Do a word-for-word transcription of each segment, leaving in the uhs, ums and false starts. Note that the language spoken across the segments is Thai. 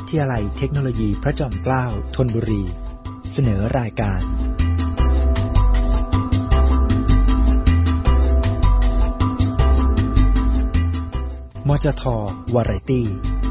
ทยาลัยเทคโนโลยีพระจอมเกล้าธนบุรีเสนอรายการมจท.วาไรตี้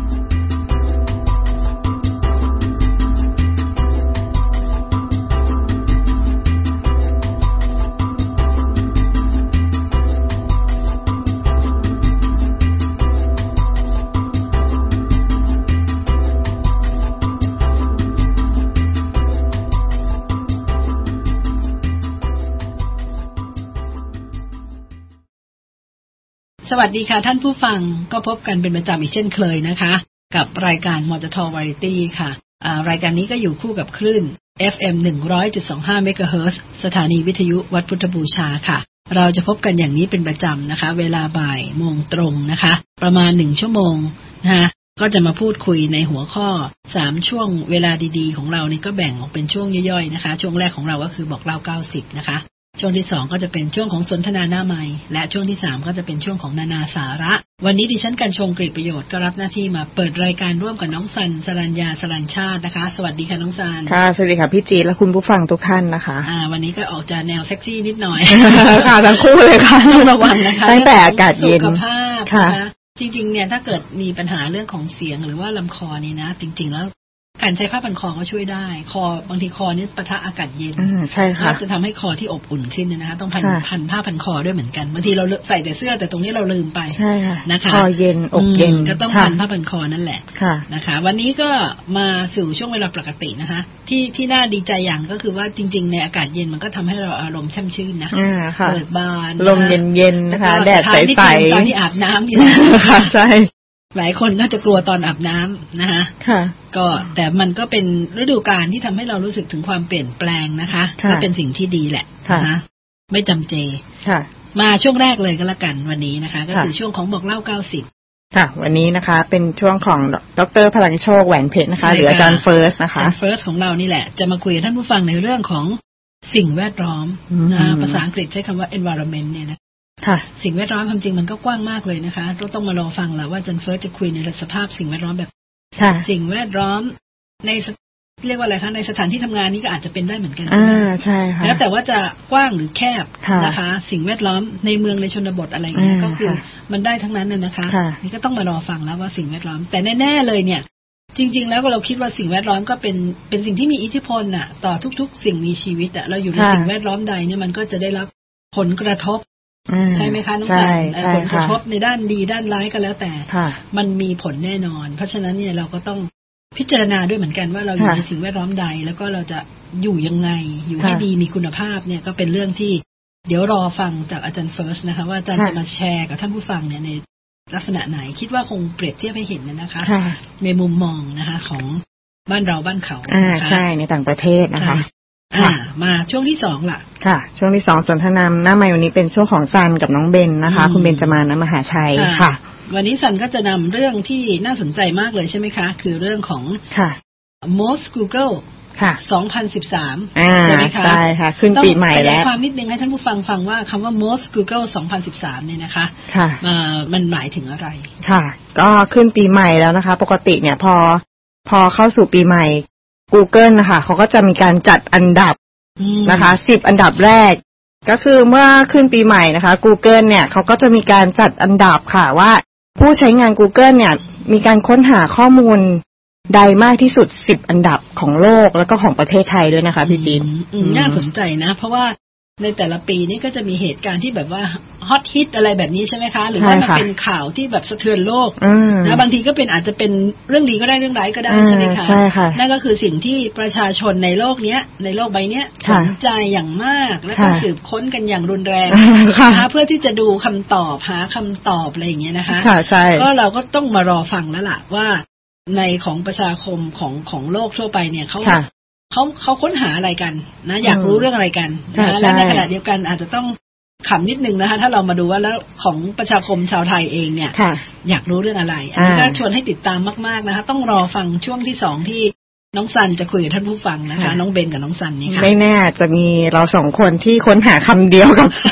สวัสดีค่ะท่านผู้ฟังก็พบกันเป็นประจำอีกเช่นเคยนะคะกับรายการมจท. Variety ค่ะรายการนี้ก็อยู่คู่กับคลื่น เอฟ เอ็ม หนึ่งร้อยจุดสองห้า เมกะเฮิรตซ์สถานีวิทยุวัดพุทธบูชาค่ะเราจะพบกันอย่างนี้เป็นประจำนะคะเวลาบ่ายโมงตรงนะคะประมาณหนึ่งชั่วโมงนะคะก็จะมาพูดคุยในหัวข้อสามช่วงเวลาดีๆของเรานี่ก็แบ่งออกเป็นช่วงย่อยๆนะคะช่วงแรกของเราก็คือบอกเล่าเก้าสิบนะคะช่วงที่สองก็จะเป็นช่วงของสนทนาหน้าไมค์และช่วงที่สามก็จะเป็นช่วงของนานาสาระวันนี้ดิฉันกันชงกฤษประโยชน์ก็รับหน้าที่มาเปิดรายการร่วมกับน้องสันสรัญญาสรัญชาตินะคะสวัสดีค่ะน้องสันค่ะสวัสดีค่ะพี่จีและคุณผู้ฟังทุกท่านนะคะอ่าวันนี้ก็ออกจะแนวเซ็กซี่นิดหน่อยค่ะทั้งคู่เลยค่ะต้องระวังนะคะตั้งแต่อากาศเย็นสุขภาพนะคะจริงๆเนี่ยถ้าเกิดมีปัญหาเรื่องของเสียงหรือว่าลำคอนี่นะจริงๆแล้วการใช้ผ้าพันคอก็ช่วยได้คอบางทีคอนี่ปะทะอากาศเย็นใช่ค่ะจะทำให้คอที่อบอุ่นขึ้นนะคะต้องพันพันผ้าพันคอด้วยเหมือนกันบางทีเราใส่แต่เสื้อแต่ตรงนี้เราลืมไปใช่ค่ะนะคะคอเย็นอกเย็นก็ต้องพันผ้าพันคอนั่นแหละนะคะวันนี้ก็มาสู่ช่วงเวลาปกตินะคะที่ที่น่าดีใจอย่างก็คือว่าจริงๆในอากาศเย็นมันก็ทำให้เราอารมณ์แช่มชื่นนะเบิกบานลมเย็นๆนะคะแดดใสๆตอนที่อาบน้ำนี่ค่ะใช่หลายคนก็จะกลัวตอนอาบน้ำนะคะค่ะก็แต่มันก็เป็นฤดูกาลที่ทำให้เรารู้สึกถึงความเปลี่ยนแปลงนะคะก็เป็นสิ่งที่ดีแหละนะคะไม่จำเจค่ะมาช่วงแรกเลยก็แล้วกันวันนี้นะคะก็คือช่วงของบอกเล่าเก้าสิบค่ะวันนี้นะคะเป็นช่วงของดร.พลังโชคแหวนเพชรนะคะหรืออาจารย์เฟิร์สนะคะอาจารย์เฟิร์สของเรานี่แหละจะมาคุยกับท่านผู้ฟังในเรื่องของสิ่งแวดล้อมนะภาษาอังกฤษใช้คำว่า environment เนี่ยนะค่ะสิ่งแวดล้อมความจริงมันก็กว้างมากเลยนะคะต้องต้องมารอฟังแหละว่าอาจารย์เฟิร์สจะคุยในสภาพสิ่งแวดล้อมแบบสิ่งแวดล้อมในเรียกว่าอะไรคะในสถานที่ทำงานนี้ก็อาจจะเป็นได้เหมือนกันอ่าใช่ค่ะแล้วแต่ว่าจะกว้างหรือแคบนะคะสิ่งแวดล้อมในเมืองในชนบทอะไรอย่างเงี้ยก็คือมันได้ทั้งนั้นน่ะนะคะนี่ก็ต้องมารอฟังแล้วว่าสิ่งแวดล้อมแต่แน่ๆเลยเนี่ยจริงๆแล้วเราคิดว่าสิ่งแวดล้อมก็เป็นเป็นสิ่งที่มีอิทธิพลน่ะต่อทุกๆสิ่งมีชีวิตอ่ะเราอยู่ในสิ่งแวดล้อมใดเนี่ยมันก็จะได้รับผลกระทบใช่ไหมคะน้องสันผลกระทบในด้านดีด้านร้ายก็แล้วแต่มันมีผลแน่นอนเพราะฉะนั้นเนี่ยเราก็ต้องพิจารณาด้วยเหมือนกันว่าเราอยู่ในสิ่งแวดล้อมใดแล้วก็เราจะอยู่ยังไงอยู่ให้ดีมีคุณภาพเนี่ยก็เป็นเรื่องที่เดี๋ยวรอฟังจากอาจารย์เฟิร์สนะคะว่าอาจารย์จะมาแชร์กับท่านผู้ฟังเนี่ยในลักษณะไหนคิดว่าคงเปรียบเทียบให้เห็นนะคะในมุมมองนะคะของบ้านเราบ้านเขาอ่าใช่ในต่างประเทศนะคะอ่ามาช่วงที่สองล่ะค่ะช่วงที่สองสนทนาหน้าไมค์วันนี้เป็นช่วงของซันกับน้องเบนนะคะคุณเบนจะมานะมหาชัยค่ะวันนี้ซันก็จะนำเรื่องที่น่าสนใจมากเลยใช่ไหมคะคือเรื่องของค่ะ Most Google ค่ะสองพันสิบสามใช่ไหมคะใช่ค่ะขึ้นปีใหม่แล้วต้องความนิดนึงให้ท่านผู้ฟังฟังว่าคำว่า Most Google สองพันสิบสามเนี่ยนะคะค่ะมันหมายถึงอะไรค่ะก็ขึ้นปีใหม่แล้วนะคะปกติเนี่ยพอพอเข้าสู่ปีใหม่ Google นะคะเขาก็จะมีการจัดอันดับนะคะสิบอันดับแรกก็คือเมื่อขึ้นปีใหม่นะคะ Google เนี่ยเขาก็จะมีการจัดอันดับค่ะว่าผู้ใช้งาน Google เนี่ยมีการค้นหาข้อมูลใดมากที่สุดสิบอันดับของโลกแล้วก็ของประเทศไทยด้วยนะคะพี่จีนน่าสนใจนะเพราะว่าในแต่ละปีนี้ก็จะมีเหตุการณ์ที่แบบว่าฮอตฮิตอะไรแบบนี้ใช่ไหมคะหรือว่ามันเป็นข่าวที่แบบสะเทือนโลกนะบางทีก็เป็นอาจจะเป็นเรื่องดีก็ได้เรื่องร้ายก็ได้ใช่ไหมคะนั่นก็คือสิ่งที่ประชาชนในโลกเนี้ยในโลกใบเนี้ยสนใจอย่างมากแล้วก็สืบค้นกันอย่างรุนแรงนะคะเพื่อที่จะดูคำตอบหาคำตอบอะไรอย่างเงี้ยนะคะก็เราก็ต้องมารอฟังแล้วล่ะว่าในของประชาคมของของโลกทั่วไปเนี่ยเขาเขาเขาค้นหาอะไรกันนะอยากรู้เรื่องอะไรกันนะและในขณะเดียวกันอาจจะต้องขำนิดนึงนะคะถ้าเรามาดูว่าแล้วของประชาคมชาวไทยเองเนี่ยอยากรู้เรื่องอะไรอันนี้ก็ชวนให้ติดตามมากๆนะคะต้องรอฟังช่วงที่สองที่น้องซันจะคุยกับท่านผู้ฟังนะคะน้องเบนกับน้องซันนี่ค่ะไม่แน่จะมีเราสองคนที่ค้นหาคำเดียวกับ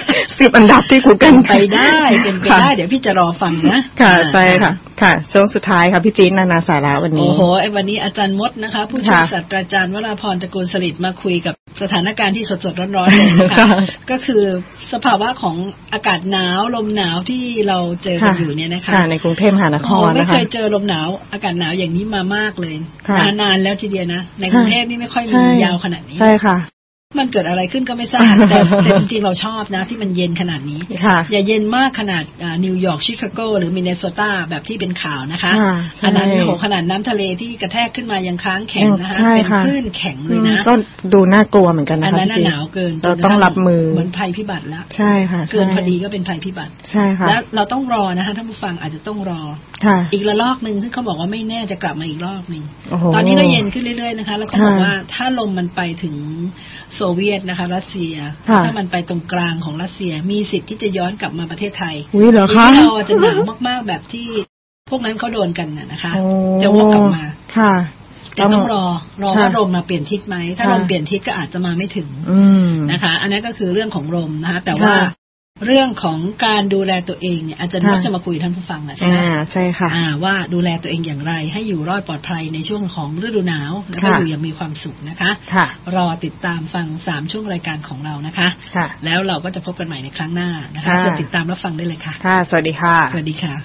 สิบอันดับที่ Google ไปได้เป็นไปได้เดี๋ยวพี่จะรอฟังนะค่ะใช่ค่ะค่ะช่วงสุดท้ายค่ะพี่จี๊ดนานาสาระวันนี้โอ้โหไอ้วันนี้อาจารย์มดนะคะผู้ช่วยศาสตราจารย์วราพรตระกูลสฤษดิ์มาคุยกับสถานการณ์ที่สดๆร้อนๆเลยนะคะก็คือสภาวะของอากาศหนาวลมหนาวที่เราเจอกันอยู่เนี่ยนะคะในกรุงเทพมหานครนะคะไม่เคยเจอลมหนาวอากาศหนาวอย่างนี้มามากเลยนานๆแล้วทีเดียวนะในกรุงเทพนี่ไม่ค่อยมียาวขนาดนี้ใช่ค่ะมันเกิดอะไรขึ้นก็ไม่ทราบแต่แต่จริงๆเราชอบนะที่มันเย็นขนาดนี้อย่าเย็นมากขนาดนิวยอร์กชิคาโกหรือมินนิโซตาแบบที่เป็นข่าวนะคะอันนั้นโหขนาดน้ำทะเลที่กระแทกขึ้นมายังค้างแข็งนะคะเป็นคลื่นแข็งเลยนะก็ดูน่ากลัวเหมือนกันนะคะอันนั้นหนาวเกินเราต้องรับมือเหมือนภัยพิบัติแล้วใช่ค่ะเกินพอดีก็เป็นภัยพิบัติใช่ค่ะแล้วเราต้องรอนะคะท่านผู้ฟังอาจจะต้องรออีกระลอกนึงซึ่งเขาบอกว่าไม่แน่จะกลับมาอีกรอบนึงตอนนี้เราเย็นขึ้นเรื่อยๆนะคะแล้วก็บอกว่าถ้าลมมันไปถึงโซเวียตนะคะรัสเซียถ้ามันไปตรงกลางของรัสเซียมีสิทธิ์ที่จะย้อนกลับมาประเทศไทยอุ้ยเหรอคะที่เราจะหนาวมากๆแบบที่พวกนั้นเขาโดนกันนะคะจะวกกลับมาค่ะแต่ต้องรอรอว่าลมมาเปลี่ยนทิศไหมถ้าลมเปลี่ยนทิศก็อาจจะมาไม่ถึงนะคะอันนี้ก็คือเรื่องของลมนะคะแต่ว่าเรื่องของการดูแลตัวเองเนี่ยอาจารย์มดจะมาคุยท่านผู้ฟังนะใช่ไหมใช่ค่ะว่าดูแลตัวเองอย่างไรให้อยู่รอดปลอดภัยในช่วงของฤดูหนาวและก็อยู่อย่างมีความสุขนะคะรอติดตามฟังสามช่วงรายการของเรานะคะแล้วเราก็จะพบกันใหม่ในครั้งหน้านะคะจะติดตามรับฟังได้เลยค่ะค่ะสวัสดีค่ะสวัสดีค่ะ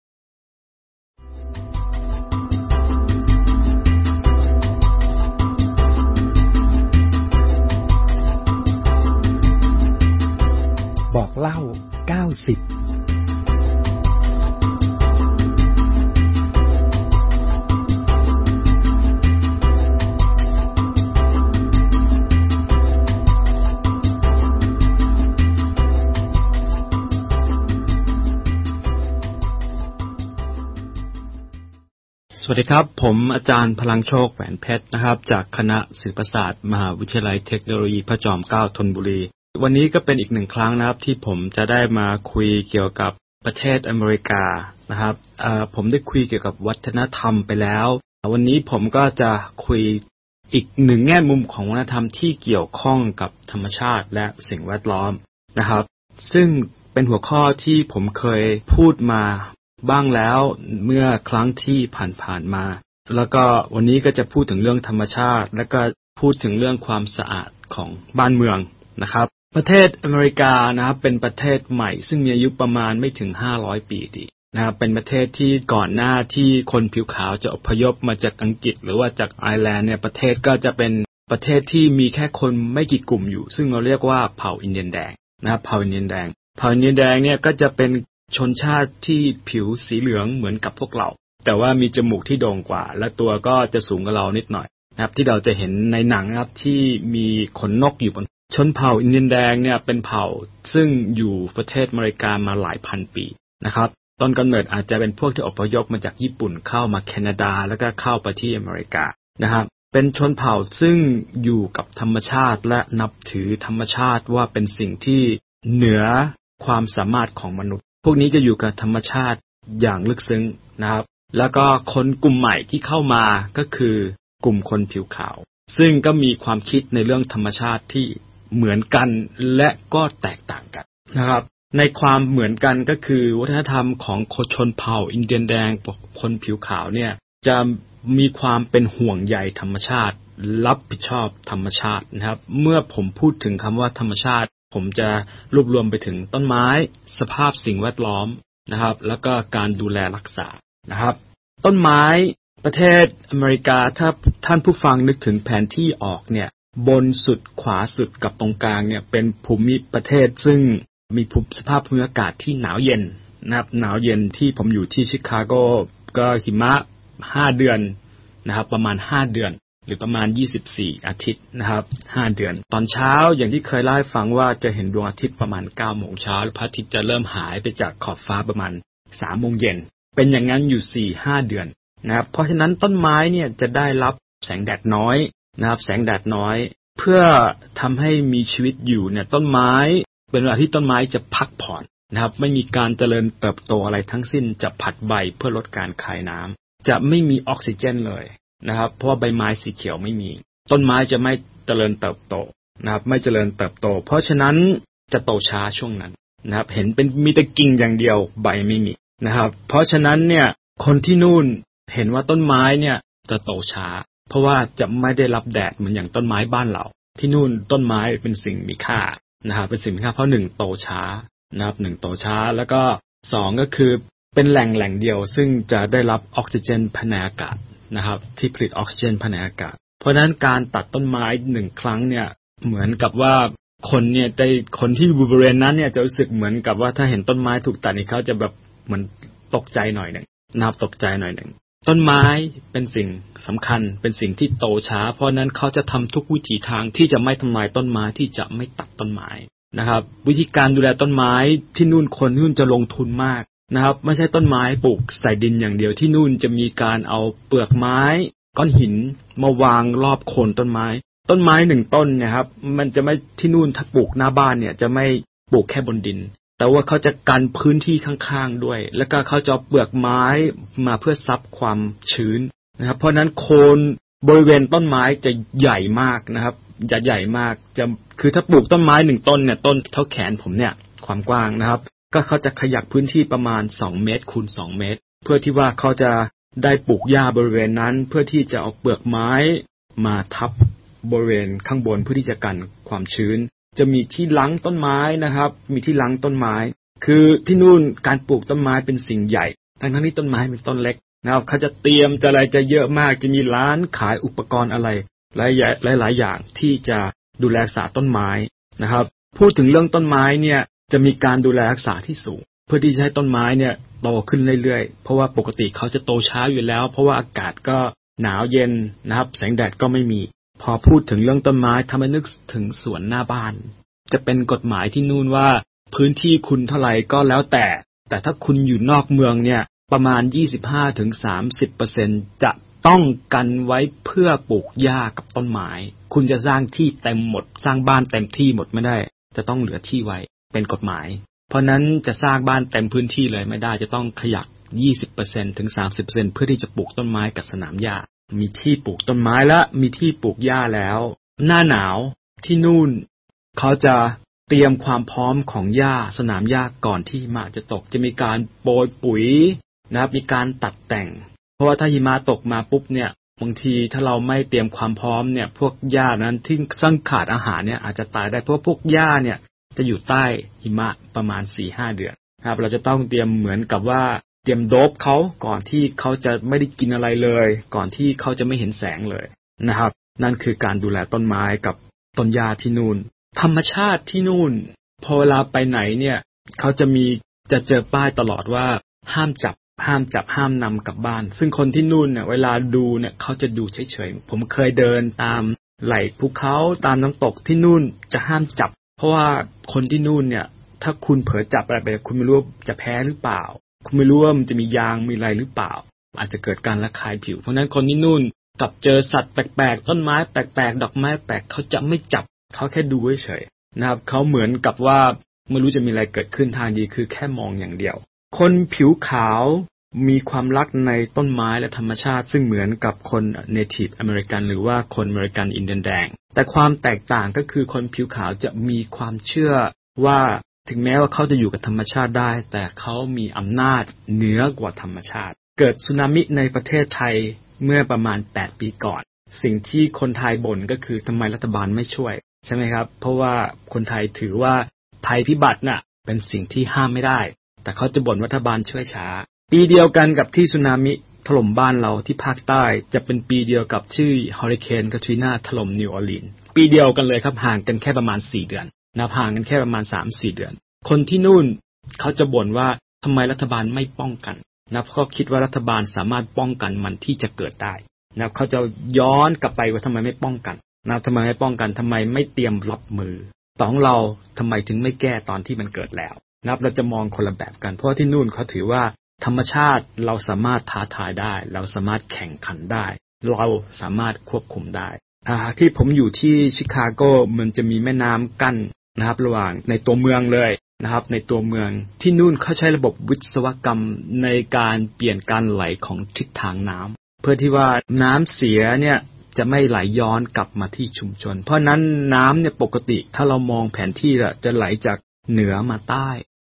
บอกเล่าเก้าสิบสวัสดีครับผมอาจารย์พลังโชคแหวนเพชรนะครับจากคณะศิลปศาสตร์มหาวิทยาลัยเทคโนโลยีพระจอมเกล้าธนบุรีวันนี้ก็เป็นอีกหนึ่งครั้งนะครับที่ผมจะได้มาคุยเกี่ยวกับประเทศอเมริกานะครับผมได้คุยเกี่ยวกับวัฒนธรรมไปแล้ววันนี้ผมก็จะคุยอีกหนึ่งแง่มุมของวัฒนธรรมที่เกี่ยวข้องกับธรรมชาติและสิ่งแวดล้อมนะครับซึ่งเป็นหัวข้อที่ผมเคยพูดมาบ้างแล้วเมื่อครั้งที่ผ่านๆมาแล้วก็วันนี้ก็จะพูดถึงเรื่องธรรมชาติและก็พูดถึงเรื่องความสะอาดของบ้านเมืองนะครับประเทศอเมริกานะครับเป็นประเทศใหม่ซึ่งมีอายุประมาณไม่ถึงห้าร้อยปีดีนะครับเป็นประเทศที่ก่อนหน้าที่คนผิวขาวจะอพยพมาจากอังกฤษหรือว่าจากไอร์แลนด์เนี่ยประเทศก็จะเป็นประเทศที่มีแค่คนไม่กี่กลุ่มอยู่ซึ่งเราเรียกว่าเผ่าอินเดียนแดงนะครับเผ่าอินเดียนแดงเผ่าอินเดียนแดงเนี่ยก็จะเป็นชนชาติที่ผิวสีเหลืองเหมือนกับพวกเราแต่ว่ามีจมูกที่โด่งกว่าและตัวก็จะสูงกว่าเรานิดหน่อยนะครับที่เราจะเห็นในหนังนะครับที่มีขนนกอยู่บนชนเผ่าอินเดียนแดงเนี่ยเป็นเผ่าซึ่งอยู่ประเทศอเมริกามาหลายพันปีนะครับต้นกำเนิดอาจจะเป็นพวกที่อพยพมาจากญี่ปุ่นเข้ามาแคนาดาแล้วก็เข้าไปที่อเมริกานะครับเป็นชนเผ่าซึ่งอยู่กับธรรมชาติและนับถือธรรมชาติว่าเป็นสิ่งที่เหนือความสามารถของมนุษย์พวกนี้จะอยู่กับธรรมชาติอย่างลึกซึ้งนะครับแล้วก็คนกลุ่มใหม่ที่เข้ามาก็คือกลุ่มคนผิวขาวซึ่งก็มีความคิดในเรื่องธรรมชาติที่เหมือนกันและก็แตกต่างกันนะครับในความเหมือนกันก็คือวัฒนธรรมของชนเผ่าอินเดียนแดงคนผิวขาวเนี่ยจะมีความเป็นห่วงใยธรรมชาติรับผิดชอบธรรมชาตินะครับเมื่อผมพูดถึงคำว่าธรรมชาติผมจะรวบรวมไปถึงต้นไม้สภาพสิ่งแวดล้อมนะครับแล้วก็การดูแลรักษานะครับต้นไม้ประเทศอเมริกาถ้าท่านผู้ฟังนึกถึงแผนที่ออกเนี่ยบนสุดขวาสุดกับตรงกลางเนี่ยเป็นภูมิประเทศซึ่งมีภูมิสภาพภูมิอากาศที่หนาวเย็นนะครับหนาวเย็นที่ผมอยู่ที่ชิคาโกก็หิมะห้าเดือนนะครับประมาณห้าเดือนหรือประมาณยี่สิบสี่อาทิตย์นะครับห้าเดือนตอนเช้าอย่างที่เคยเล่าให้ฟังว่าจะเห็นดวงอาทิตย์ประมาณเก้าโมงเช้าแล้วพระอาทิตย์จะเริ่มหายไปจากขอบฟ้าประมาณสามโมงเย็นเป็นอย่างนั้นอยู่ สี่ถึงห้า เดือนนะครับเพราะฉะนั้นต้นไม้เนี่ยจะได้รับแสงแดดน้อยนะครับแสงแดดน้อยเพื่อทำให้มีชีวิตอยู่เนี่ยต้นไม้เป็นเวลาที่ต้นไม้จะพักผ่อนนะครับไม่มีการเจริญเติบโตอะไรทั้งสิ้นจะผลัดใบเพื่อลดการคายน้ำจะไม่มีออกซิเจนเลยนะครับเพราะว่าใบไม้สีเขียวไม่มีต้นไม้จะไม่เจริญเติบโตนะครับไม่เจริญเติบโตเพราะฉะนั้นจะโตช้าช่วงนั้นนะครับเห็นเป็นมีแต่กิ่งอย่างเดียวใบไม่มีนะครับเพราะฉะนั้นเนี่ยคนที่นู่นเห็นว่าต้นไม้เนี่ยจะโตช้าเพราะว่าจะไม่ได้รับแดดเหมือนอย่างต้นไม้บ้านเราที่นู่นต้นไม้เป็นสิ่งมีค่านะครับเป็นสิ่งมีค่าเพราะหนึ่งโตช้านะครับหนึ่งโตช้าแล้วก็สองก็คือเป็นแหล่งแหล่งเดียวซึ่งจะได้รับออกซิเจนภายในอากาศนะครับที่ผลิตออกซิเจนภายในอากาศเพราะฉะนั้นการตัดต้นไม้หนึ่งครั้งเนี่ยเหมือนกับว่าคนเนี่ยได้คนที่อยู่บริเวณนั้นเนี่ยจะรู้สึกเหมือนกับว่าถ้าเห็นต้นไม้ถูกตัดนี่เขาจะแบบเหมือนตกใจหน่อยหนึ่งนะครับตกใจหน่อยหนึ่งต้นไม้เป็นสิ่งสำคัญเป็นสิ่งที่โตช้าเพราะนั้นเขาจะทำทุกวิถีทางที่จะไม่ทำลายต้นไม้ที่จะไม่ตัดต้นไม้นะครับวิธีการดูแลต้นไม้ที่นู่นคนนู่นจะลงทุนมากนะครับไม่ใช่ต้นไม้ปลูกใส่ดินอย่างเดียวที่นู่นจะมีการเอาเปลือกไม้ก้อนหินมาวางรอบโคนต้นไม้ต้นไม้หนึ่งต้นเนี่ยครับมันจะไม่ที่นู่นถ้าปลูกหน้าบ้านเนี่ยจะไม่ปลูกแค่บนดินแต่ว่าเขาจะกันพื้นที่ข้างๆด้วยแล้วก็เขาจะเปลือกไม้มาเพื่อซับความชื้นนะครับเพราะนั้นโคนบริเวณต้นไม้จะใหญ่มากนะครับจะใหญ่มากจะคือถ้าปลูกต้นไม้หนึ่งต้นเนี่ยต้นเท่าแขนผมเนี่ยความกว้างนะครับก็เขาจะขยับพื้นที่ประมาณสองเมตรคูณสองเมตรเพื่อที่ว่าเขาจะได้ปลูกหญ้าบริเวณนั้นเพื่อที่จะเอาเปลือกไม้มาทับบริเวณข้างบนเพื่อที่จะกันความชื้นจะมีที่ล้างต้นไม้นะครับมีที่ล้างต้นไม้คือที่นู่นการปลูกต้นไม้เป็นสิ่งใหญ่ทั้งๆที่ต้นไม้เป็นต้นเล็กนะครับเขาจะเตรียมจะอะไรจะเยอะมากจะมีร้านขายอุปกรณ์อะไรหลายหลายอย่างที่จะดูแลรักษาต้นไม้นะครับพูดถึงเรื่องต้นไม้เนี่ยจะมีการดูแลรักษาที่สูงเพื่อที่จะให้ต้นไม้เนี่ยโตขึ้นเรื่อยๆเพราะว่าปกติเขาจะโตช้าอยู่แล้วเพราะว่าอากาศก็หนาวเย็นนะครับแสงแดดก็ไม่มีพอพูดถึงเรื่องต้นไม้ทำให้นึกถึงสวนหน้าบ้านจะเป็นกฎหมายที่นู่นว่าพื้นที่คุณเท่าไหร่ก็แล้วแต่แต่ถ้าคุณอยู่นอกเมืองเนี่ยประมาณ ยี่สิบห้าถึงสามสิบเปอร์เซ็นต์ จะต้องกันไว้เพื่อปลูกหญ้ากับต้นไม้คุณจะสร้างที่เต็มหมดสร้างบ้านเต็มที่หมดไม่ได้จะต้องเหลือที่ไว้เป็นกฎหมายเพราะนั้นจะสร้างบ้านเต็มพื้นที่เลยไม่ได้จะต้องขยับ ยี่สิบเปอร์เซ็นต์ ถึง สามสิบเปอร์เซ็นต์ เพื่อที่จะปลูกต้นไม้กับสนามหญ้ามีที่ปลูกต้นไม้และมีที่ปลูกหญ้าแล้วหน้าหนาวที่นู่นเขาจะเตรียมความพร้อมของหญ้าสนามหญ้าก่อนที่หิมะจะตกจะมีการโปรยปุ๋ยนะครับมีการตัดแต่งเพราะว่าถ้าหิมะตกมาปุ๊บเนี่ยบางทีถ้าเราไม่เตรียมความพร้อมเนี่ยพวกหญ้านั้นที่ซึ่งขาดอาหารเนี่ยอาจจะตายได้เพราะพวกหญ้าเนี่ยจะอยู่ใต้หิมะประมาณ สี่ห้า เดือนครับเราจะต้องเตรียมเหมือนกับว่าเตรียมโดบเขาก่อนที่เขาจะไม่ได้กินอะไรเลยก่อนที่เขาจะไม่เห็นแสงเลยนะครับนั่นคือการดูแลต้นไม้กับต้นหญ้าที่นู่นธรรมชาติที่นู่นพอเวลาไปไหนเนี่ยเขาจะมีจะเจอป้ายตลอดว่าห้ามจับห้ามจับห้ามนำกลับบ้านซึ่งคนที่นู่นเนี่ยเวลาดูเนี่ยเขาจะดูเฉยๆผมเคยเดินตามไหล่ภูเขาตามน้ำตกที่นู่นจะห้ามจับเพราะว่าคนที่นู่นเนี่ยถ้าคุณเผลอจับอะไรไปคุณไม่รู้ว่าจะแพ้หรือเปล่าคุณไม่รู้ว่ามันจะมียางมีอะไรหรือเปล่าอาจจะเกิดการระคายผิวเพราะนั้นคนที่นู่นกับเจอสัตว์แปลกๆต้นไม้แปลกๆดอกไม้แปลกเขาจะไม่จับเขาแค่ดูเฉยๆนะครับเขาเหมือนกับว่าไม่รู้จะมีอะไรเกิดขึ้นทางดีคือแค่มองอย่างเดียวคนผิวขาวมีความรักในต้นไม้และธรรมชาติซึ่งเหมือนกับคน Native American หรือว่าคนอเมริกันอินเดียนแดงแต่ความแตกต่างก็คือคนผิวขาวจะมีความเชื่อว่าถึงแม้ว่าเขาจะอยู่กับธรรมชาติได้แต่เขามีอำนาจเหนือกว่าธรรมชาติเกิดสึนามิในประเทศไทยเมื่อประมาณแปดปีก่อนสิ่งที่คนไทยบ่นก็คือทำไมรัฐบาลไม่ช่วยใช่ไหมครับเพราะว่าคนไทยถือว่าภัยพิบัติน่ะเป็นสิ่งที่ห้ามไม่ได้แต่เขาจะบ่นรัฐบาลช่วยช้าปีเดียวกันกับที่สึนามิถล่มบ้านเราที่ภาคใต้จะเป็นปีเดียวกับที่เฮอริเคนคาทรีนาถล่มนิวออร์ลีนส์ปีเดียวกันเลยครับห่างกันแค่ประมาณสี่เดือนนับห่างกันแค่ประมาณ สามถึงสี่ เดือนคนที่นู่นเขาจะบ่นว่าทำไมรัฐบาลไม่ป้องกันนะเพราะคิดว่ารัฐบาลสามารถป้องกันมันที่จะเกิดได้นะเขาจะย้อนกลับไปว่าทำไมไม่ป้องกันนะทำไมไม่ป้องกันทำไมไม่เตรียมรับมือต่อของเราทำไมถึงไม่แก้ตอนที่มันเกิดแล้วนะเราจะมองคนละแบบกันเพราะที่นู่นเขาถือว่าธรรมชาติเราสามารถท้าทายได้เราสามารถแข่งขันได้เราสามารถควบคุมได้อ่าที่ผมอยู่ที่ชิคาโกมันจะมีแม่น้ำกั้นนะครับระหว่างในตัวเมืองเลยนะครับในตัวเมืองที่นู่นเขาใช้ระบบวิศวกรรมในการเปลี่ยนการไหลของทิศทางน้ำเพื่อที่ว่าน้ำเสียเนี่ยจะไม่ไหลย้อนกลับมาที่ชุมชนเพราะนั้นน้ำเนี่ยปกติถ้าเรามองแผนที่จะไหลจากเหนือมาใต้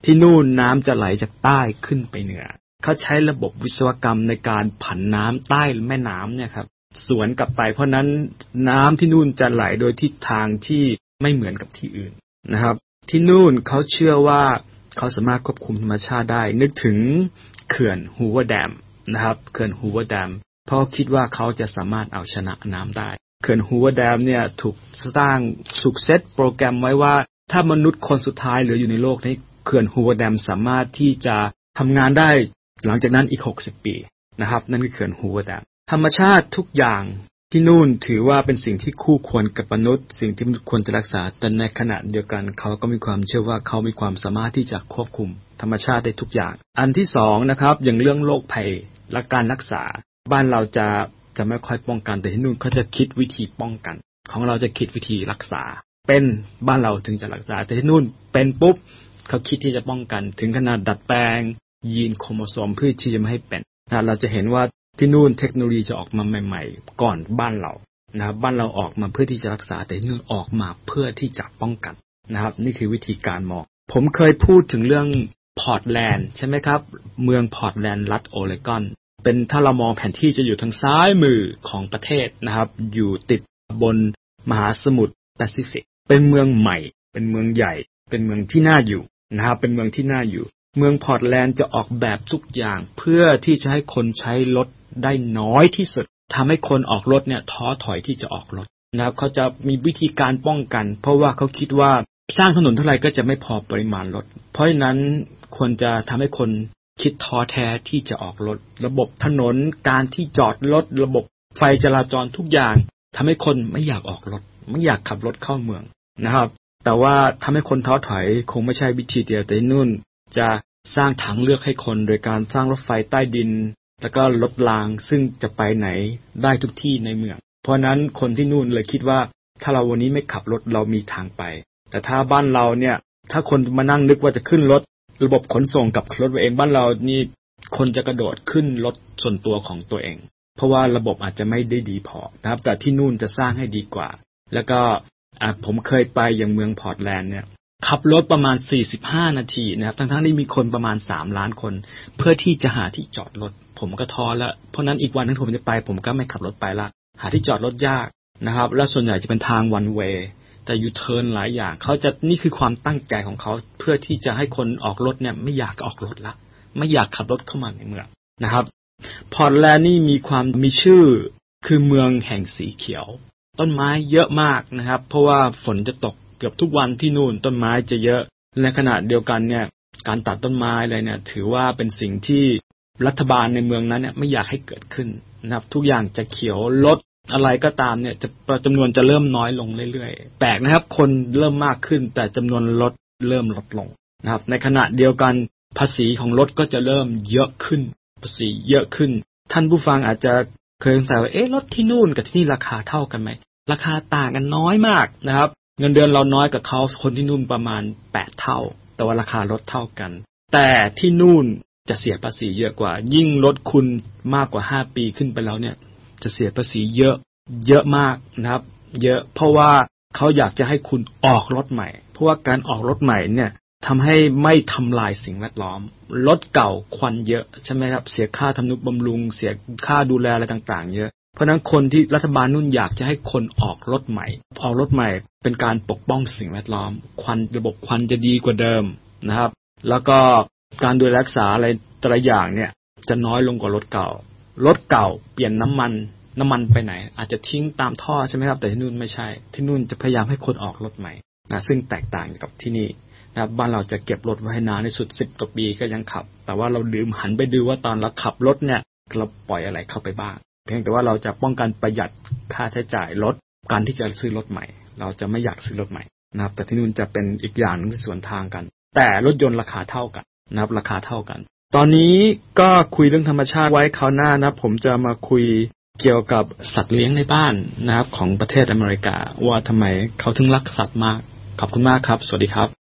ที่นู่นน้ำจะไหลจากใต้ขึ้นไปเหนือเขาใช้ระบบวิศวกรรมในการผันน้ำใต้แม่น้ำเนี่ยครับสวนกลับไปเพราะนั้นน้ำที่นู่นจะไหลโดยทิศทางที่ไม่เหมือนกับที่อื่นนะครับที่นู่นเขาเชื่อว่าเขาสามารถควบคุมธรรมชาติได้นึกถึงเขื่อนฮูเวอร์แดมนะครับเขื่อนฮูเวอร์แดมเพราะคิดว่าเขาจะสามารถเอาชนะน้ำได้เขื่อนฮูเวอร์แดมเนี่ยถูกสร้างถูกเซตโปรแกรมไว้ว่าถ้ามนุษย์คนสุดท้ายเหลืออยู่ในโลกนี้เขื่อนฮูเวอร์แดมสามารถที่จะทำงานได้หลังจากนั้นอีกหกสิบปีนะครับนั่นคือเขื่อนฮูเวอร์แดมธรรมชาติทุกอย่างที่นู่นถือว่าเป็นสิ่งที่คู่ควรกับมนุษย์สิ่งที่มนุษย์ควรจะรักษาแต่ในขณะเดียวกันเขาก็มีความเชื่อว่าเขามีความสามารถที่จะควบคุมธรรมชาติได้ทุกอย่างอันที่สองนะครับอย่างเรื่องโรคภัยและการรักษาบ้านเราจะจะไม่ค่อยป้องกันแต่ที่นู่นเขาจะคิดวิธีป้องกันของเราจะคิดวิธีรักษาเป็นบ้านเราถึงจะรักษาแต่ที่นู่นเป็นปุ๊บเขาคิดที่จะป้องกันถึงขนาดดัดแปลงยีนโครโมโซมเพื่อที่จะไม่ให้เป็นนะเราจะเห็นว่าที่นู่นเทคโนโลยีจะออกมาใหม่ๆก่อนบ้านเรานะครับบ้านเราออกมาเพื่อที่จะรักษาแต่ที่นู่นออกมาเพื่อที่จะป้องกันนะครับนี่คือวิธีการมองผมเคยพูดถึงเรื่องพอร์ตแลนด์ใช่ไหมครับเมืองพอร์ตแลนด์รัฐโอเรกอนเป็นถ้าเรามองแผนที่จะอยู่ทางซ้ายมือของประเทศนะครับอยู่ติดบนมหาสมุทรแปซิฟิกเป็นเมืองใหม่เป็นเมืองใหญ่เป็นเมืองที่น่าอยู่นะครับเป็นเมืองที่น่าอยู่เมืองพอร์ตแลนด์จะออกแบบทุกอย่างเพื่อที่จะให้คนใช้รถได้น้อยที่สุดทำให้คนออกรถเนี่ยท้อถอยที่จะออกรถนะครับเขาจะมีวิธีการป้องกันเพราะว่าเขาคิดว่าสร้างถนนเท่าไหร่ก็จะไม่พอปริมาณรถเพราะฉะนั้นควรจะทำให้คนคิดท้อแท้ที่จะออกรถระบบถนนการที่จอดรถระบบไฟจราจรทุกอย่างทำให้คนไม่อยากออกรถไม่อยากขับรถเข้าเมืองนะครับแต่ว่าทำให้คนท้อถอยคงไม่ใช่วิธีเดียวแต่นู่นจะสร้างทางเลือกให้คนโดยการสร้างรถไฟใต้ดินแล้วก็รถรางซึ่งจะไปไหนได้ทุกที่ในเมืองเพราะนั้นคนที่นู่นเลยคิดว่าถ้าเราวันนี้ไม่ขับรถเรามีทางไปแต่ถ้าบ้านเราเนี่ยถ้าคนมานั่งนึกว่าจะขึ้นรถระบบขนส่งกับรถเองบ้านเรานี่คนจะกระโดดขึ้นรถส่วนตัวของตัวเองเพราะว่าระบบอาจจะไม่ได้ดีพอนะครับแต่ที่นู่นจะสร้างให้ดีกว่าแล้วก็ผมเคยไปอย่างเมืองพอร์ตแลนด์เนี่ยขับรถประมาณสี่สิบห้านาทีนะครับทั้งๆที่มีคนประมาณสามล้านคนเพื่อที่จะหาที่จอดรถผมก็ท้อแล้วเพราะนั้นอีกวันที่ผมจะไปผมก็ไม่ขับรถไปละหาที่จอดรถยากนะครับและส่วนใหญ่จะเป็นทางวันเวย์แต่ยูเทิร์นหลายอย่างเขาจะนี่คือความตั้งใจของเขาเพื่อที่จะให้คนออกรถเนี่ยไม่อยากออกรถละไม่อยากขับรถเข้ามาในเมืองนะครับพอร์ตแลนด์นี่มีความมีชื่อคือเมืองแห่งสีเขียวต้นไม้เยอะมากนะครับเพราะว่าฝนจะตกเกือบทุกวันที่นู่นต้นไม้จะเยอะในขณะเดียวกันเนี่ยการตัดต้นไม้อะไรเนี่ยถือว่าเป็นสิ่งที่รัฐบาลในเมืองนั้นเนี่ยไม่อยากให้เกิดขึ้นนะครับทุกอย่างจะเขียวลดอะไรก็ตามเนี่ยจะจำนวนจะเริ่มน้อยลงเรื่อยๆแปลกนะครับคนเริ่มมากขึ้นแต่จำนวนรถเริ่มลดลงนะครับในขณะเดียวกันภาษีของรถก็จะเริ่มเยอะขึ้นภาษีเยอะขึ้นท่านผู้ฟังอาจจะเคยสงสัยว่าเอ๊ะรถที่นู่นกับที่นี่ราคาเท่ากันไหมราคาต่างกันน้อยมากนะครับเงินเดือนเราน้อยกับเขาคนที่นู่นประมาณแปดเท่าแต่ว่าราคารถเท่ากันแต่ที่นู่นจะเสียภาษีเยอะกว่ายิ่งรถคุณมากกว่าห้าปีขึ้นไปแล้วเนี่ยจะเสียภาษีเยอะเยอะมากนะครับเยอะเพราะว่าเขาอยากจะให้คุณออกรถใหม่เพราะว่าการออกรถใหม่เนี่ยทำให้ไม่ทำลายสิ่งแวดล้อมรถเก่าควันเยอะใช่ไหมครับเสียค่าทำนุบำรุงเสียค่าดูแลอะไรต่างๆเยอะเพราะนั้นคนที่รัฐบาลนู่นอยากจะให้คนออกรถใหม่ออกรถใหม่เป็นการปกป้องสิ่งแวดล้อมควันระบบควันจะดีกว่าเดิมนะครับแล้วก็การดูแลรักษาอะไรแต่ละอย่างเนี่ยจะน้อยลงกว่ารถเก่ารถเก่าเปลี่ยนน้ำมันน้ำมันไปไหนอาจจะทิ้งตามท่อใช่ไหมครับแต่ที่นู่นไม่ใช่ที่นู่นจะพยายามให้คนออกรถใหม่นะซึ่งแตกต่างกับที่นี่นะครับบ้านเราจะเก็บรถไว้ให้นานที่สุดสิบกว่าปีก็ยังขับแต่ว่าเราลืมหันไปดูว่าตอนเราขับรถเนี่ยเราปล่อยอะไรเข้าไปบ้างเพียงแต่ว่าเราจะป้องกันประหยัดค่าใช้จ่ายลดการที่จะซื้อรถใหม่เราจะไม่อยากซื้อรถใหม่นะครับแต่ที่นู่นจะเป็นอีกอย่างนึงที่สวนทางกันแต่รถยนต์ราคาเท่ากันนะครับราคาเท่ากันตอนนี้ก็คุยเรื่องธรรมชาติไว้คราวหน้านะผมจะมาคุยเกี่ยวกับสัตว์เลี้ยงในบ้านนะครับของประเทศอเมริกาว่าทำไมเขาถึงรักสัตว์มากขอบคุณมากครับสวัสดีครับ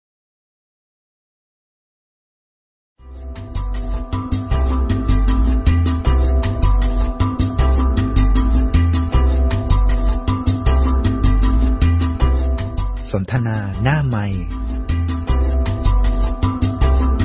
สนทนาหน้าไมค์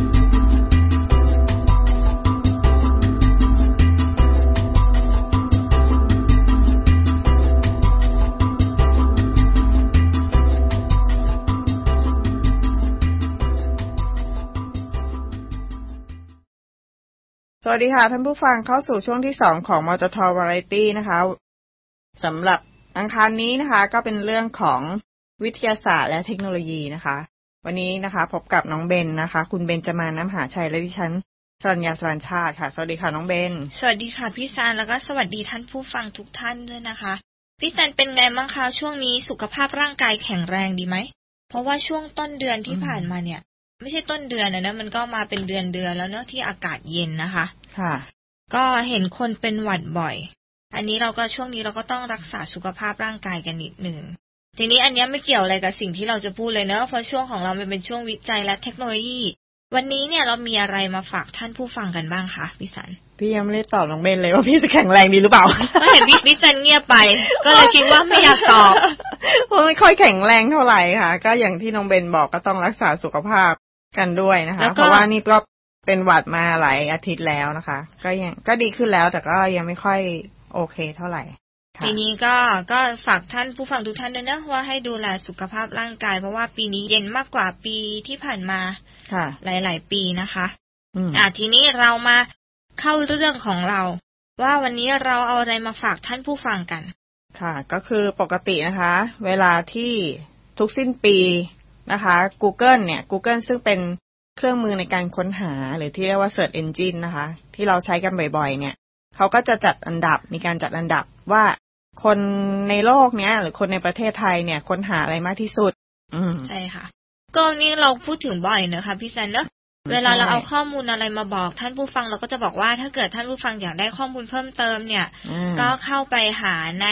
สวัสดีค่ะท่านผู้ฟังเข้าสู่ช่วงที่สองของมจท Variety นะคะสำหรับอังคารนี้นะคะก็เป็นเรื่องของวิทยาศาสตร์และเทคโนโลยีนะคะวันนี้นะคะพบกับน้องเบนนะคะคุณเบนจมาน้ำหาชัยและดิฉันสรัญญาสรัญชาติค่ะสวัสดีค่ะน้องเบนสวัสดีค่ะพี่ซานแล้วก็สวัสดีท่านผู้ฟังทุกท่านด้วยนะคะพี่ซานเป็นไงบ้างคะช่วงนี้สุขภาพร่างกายแข็งแรงดีไหมเพราะว่าช่วงต้นเดือนที่ผ่านมาเนี่ยไม่ใช่ต้นเดือนนะนะมันก็มาเป็นเดือนเดือนแล้วเนอะที่อากาศเย็นนะคะค่ะก็เห็นคนเป็นหวัดบ่อยอันนี้เราก็ช่วงนี้เราก็ต้องรักษาสุขภาพร่างกายกันนิดนึงทีนี้อันนี้ไม่เกี่ยวอะไรกับสิ่งที่เราจะพูดเลยเนอะเพราะช่วงของเรามันเป็นช่วงวิจัยและเทคโนโลยีวันนี้เนี่ยเรามีอะไรมาฝากท่านผู้ฟังกันบ้างคะพี่สันพี่ยังไม่ได้ตอบน้องเบนเลยว่าพี่จะแข็งแรงดีหรือเปล่าก็เห็นพี่พี่สันเงียบไปก็เลยคิดว่าไม่อยากตอบเพราะไม่ค่อยแข็งแรงเท่าไหร่ค่ะก็อย่างที่น้องเบนบอกก็ต้องรักษาสุขภาพกันด้วยนะคะเพราะว่านี่ก็เป็นหวัดมาหลายอาทิตย์แล้วนะคะก็ยังก็ดีขึ้นแล้วแต่ก็ยังไม่ค่อยโอเคเท่าไหร่ทีนี้ก็ก็ฝากท่านผู้ฟังทุกท่านด้วยนะว่าให้ดูแลสุขภาพร่างกายเพราะว่าปีนี้เย็นมากกว่าปีที่ผ่านมาหลายๆปีนะคะอ่าทีนี้เรามาเข้าเรื่องของเราว่าวันนี้เราเอาอะไรมาฝากท่านผู้ฟังกันค่ะก็คือปกตินะคะเวลาที่ทุกสิ้นปีนะคะ Google เนี่ย Google ซึ่งเป็นเครื่องมือในการค้นหาหรือที่เรียกว่า Search Engine นะคะที่เราใช้กันบ่อยๆเนี่ยเขาก็จะจัดอันดับมีการจัดอันดับว่าคนในโลกเนี้ยหรือคนในประเทศไทยเนี่ยค้นหาอะไรมากที่สุดอืมใช่ค่ะก็นี่เราพูดถึงบ่อยนะคะพี่แซนเนอะเวลาเราเอาข้อมูลอะไรมาบอกท่านผู้ฟังเราก็จะบอกว่าถ้าเกิดท่านผู้ฟังอยากได้ข้อมูลเพิ่มเติมเนี่ยก็เข้าไปหาใน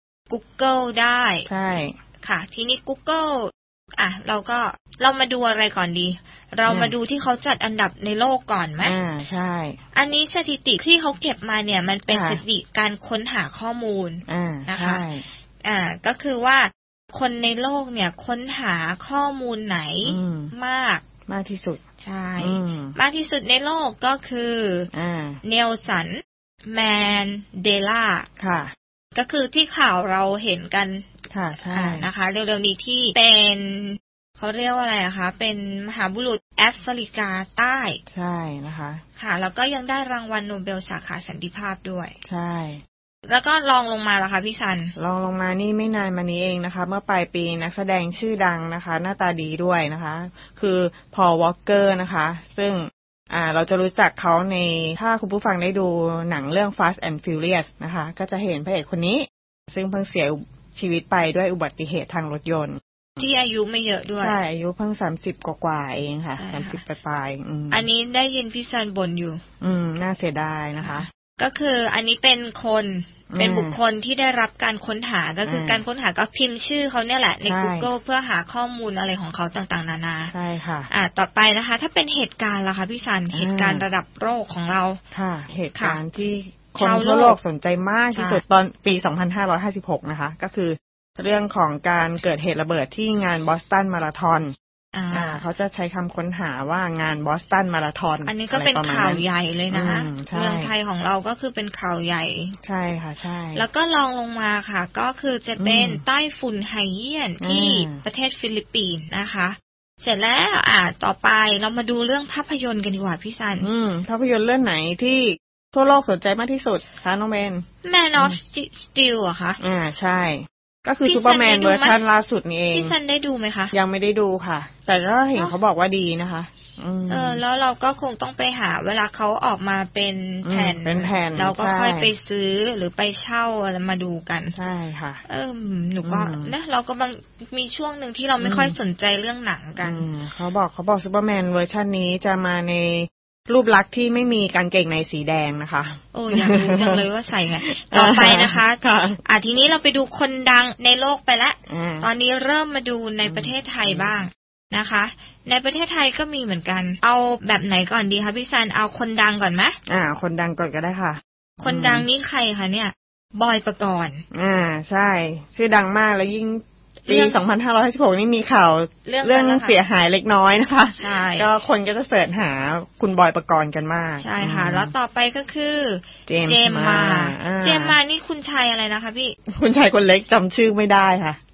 Google ได้ใช่ค่ะทีนี้ Google อ่ะเราก็เรามาดูอะไรก่อนดีเรามาดูที่เขาจัดอันดับในโลกก่อนไหมอ่าใช่อันนี้สถิติที่เขาเก็บมาเนี่ยมันเป็นสถิติการค้นหาข้อมูลนะคะอ่าก็คือว่าคนในโลกเนี่ยค้นหาข้อมูลไหนมากมากที่สุดใช่มากที่สุดในโลกก็คือเนลสันแมนเดล่าค่ะก็คือที่ข่าวเราเห็นกันค่ะใช่นะคะเร็วๆนี้ที่เป็นเขาเรียกว่าอะไรอะคะเป็นมหาบุรุษแอฟริกาใต้ใช่นะคะค่ะแล้วก็ยังได้รางวัลโนเบลสาขาสันติภาพด้วยใช่แล้วก็ลองลงมาล่ะคะพี่ซันลองลงมานี่ไม่นานมานี้เองนะคะเมื่อปลายปีนักแสดงชื่อดังนะคะหน้าตาดีด้วยนะคะคือพอล วอลเกอร์นะคะซึ่งอ่าเราจะรู้จักเขาในถ้าคุณผู้ฟังได้ดูหนังเรื่อง Fast and Furious นะคะก็จะเห็นพระเอกคนนี้ซึ่งเพิ่งเสียชีวิตไปด้วยอุบัติเหตุทางรถยนต์ที่อายุไม่เยอะด้วยใช่อายุเพิ่งสามสิบกว่าๆเองค่ะสามสิบปลายๆอืมอันนี้ได้ยินพี่ซันบ่นอยู่อืมน่าเสียดายนะคะก็คืออันนี้เป็นคนเป็นบุคคลที่ได้รับการค้นหาก็คือการค้นหาก็พิมพ์ชื่อเขาเนี่ยแหละใน Google เพื่อหาข้อมูลอะไรของเขาต่างๆนานาใช่ค่ะอ่าต่อไปนะคะถ้าเป็นเหตุการณ์ล่ะคะพี่ซันเหตุการณ์ระดับโลกของเราค่ะเหตุการณ์ที่คนทั่วโลกสนใจมากที่สุดตอนปีสองพันห้าร้อยห้าสิบหกนะคะก็คือเรื่องของการเกิดเหตุระเบิดที่งานบอสตันมาราธอนอ่าเขาจะใช้คำค้นหาว่างานบอสตันมาราธอนอันนี้ก็เป็นข่าวใหญ่เลยนะคะเมืองไทยของเราก็คือเป็นข่าวใหญ่ใช่ค่ะใช่แล้วก็ลองลงมาค่ะก็คือจะเป็นใต้ฝุ่นไฮเยียนที่ประเทศฟิลิปปินส์นะคะเสร็จแล้วอ่าต่อไปเรามาดูเรื่องภาพยนตร์กันดีกว่าพี่ซันอืมภาพยนตร์เรื่องไหนที่ทั่วโลกสนใจมากที่สุดคะน้องเบน Man of Steel อะคะอ่าใช่ก็คือซูเปอร์แมนเวอร์ชันล่าสุดนี้เองพี่ซันได้ดูไหมคะยังไม่ได้ดูค่ะแต่ก็เห็นเขาบอกว่าดีนะคะเออแล้วเราก็คงต้องไปหาเวลาเขาออกมาเป็นแผ่นเป็นแผ่นเราก็ค่อยไปซื้อหรือไปเช่าอะไรมาดูกันใช่ค่ะเออหนูก็นะเราก็บางมีช่วงหนึ่งที่เราไม่ค่อยสนใจเรื่องหนังกันเขาบอกเขาบอกซูเปอร์แมนเวอร์ชันนี้จะมาในรูปลักษณ์ที่ไม่มีกางเกงในสีแดงนะคะโอ้อยากรู้จังเลยว่าใส่ไงต่อไปนะคะอ่ะทีนี้เราไปดูคนดังในโลกไปละตอนนี้เริ่มมาดูในประเทศไทยบ้างนะคะในประเทศไทยก็มีเหมือนกันเอาแบบไหนก่อนดีคะพี่ซันเอาคนดังก่อนไหมอ่าคนดังก่อนก็ได้ค่ะคนดังนี่ใครคะเนี่ยบอยปกรณ์อ่าใช่ชื่อดังมากแล้วยิ่งปีสองพันห้าร้อยห้าสิบหกนี่มีข่าวเรื่องเสียหายเล็กน้อยนะคะใช่ก็คนก็จะเสิร์ชหาคุณบอยปกรณ์กันมากใช่ค่ะแล้วต่อไปก็คือเจมมาเจมมานี่คุณชายอะไรนะคะพี่คุณชายคนเล็กจำชื่อไม่ได้ค่ะ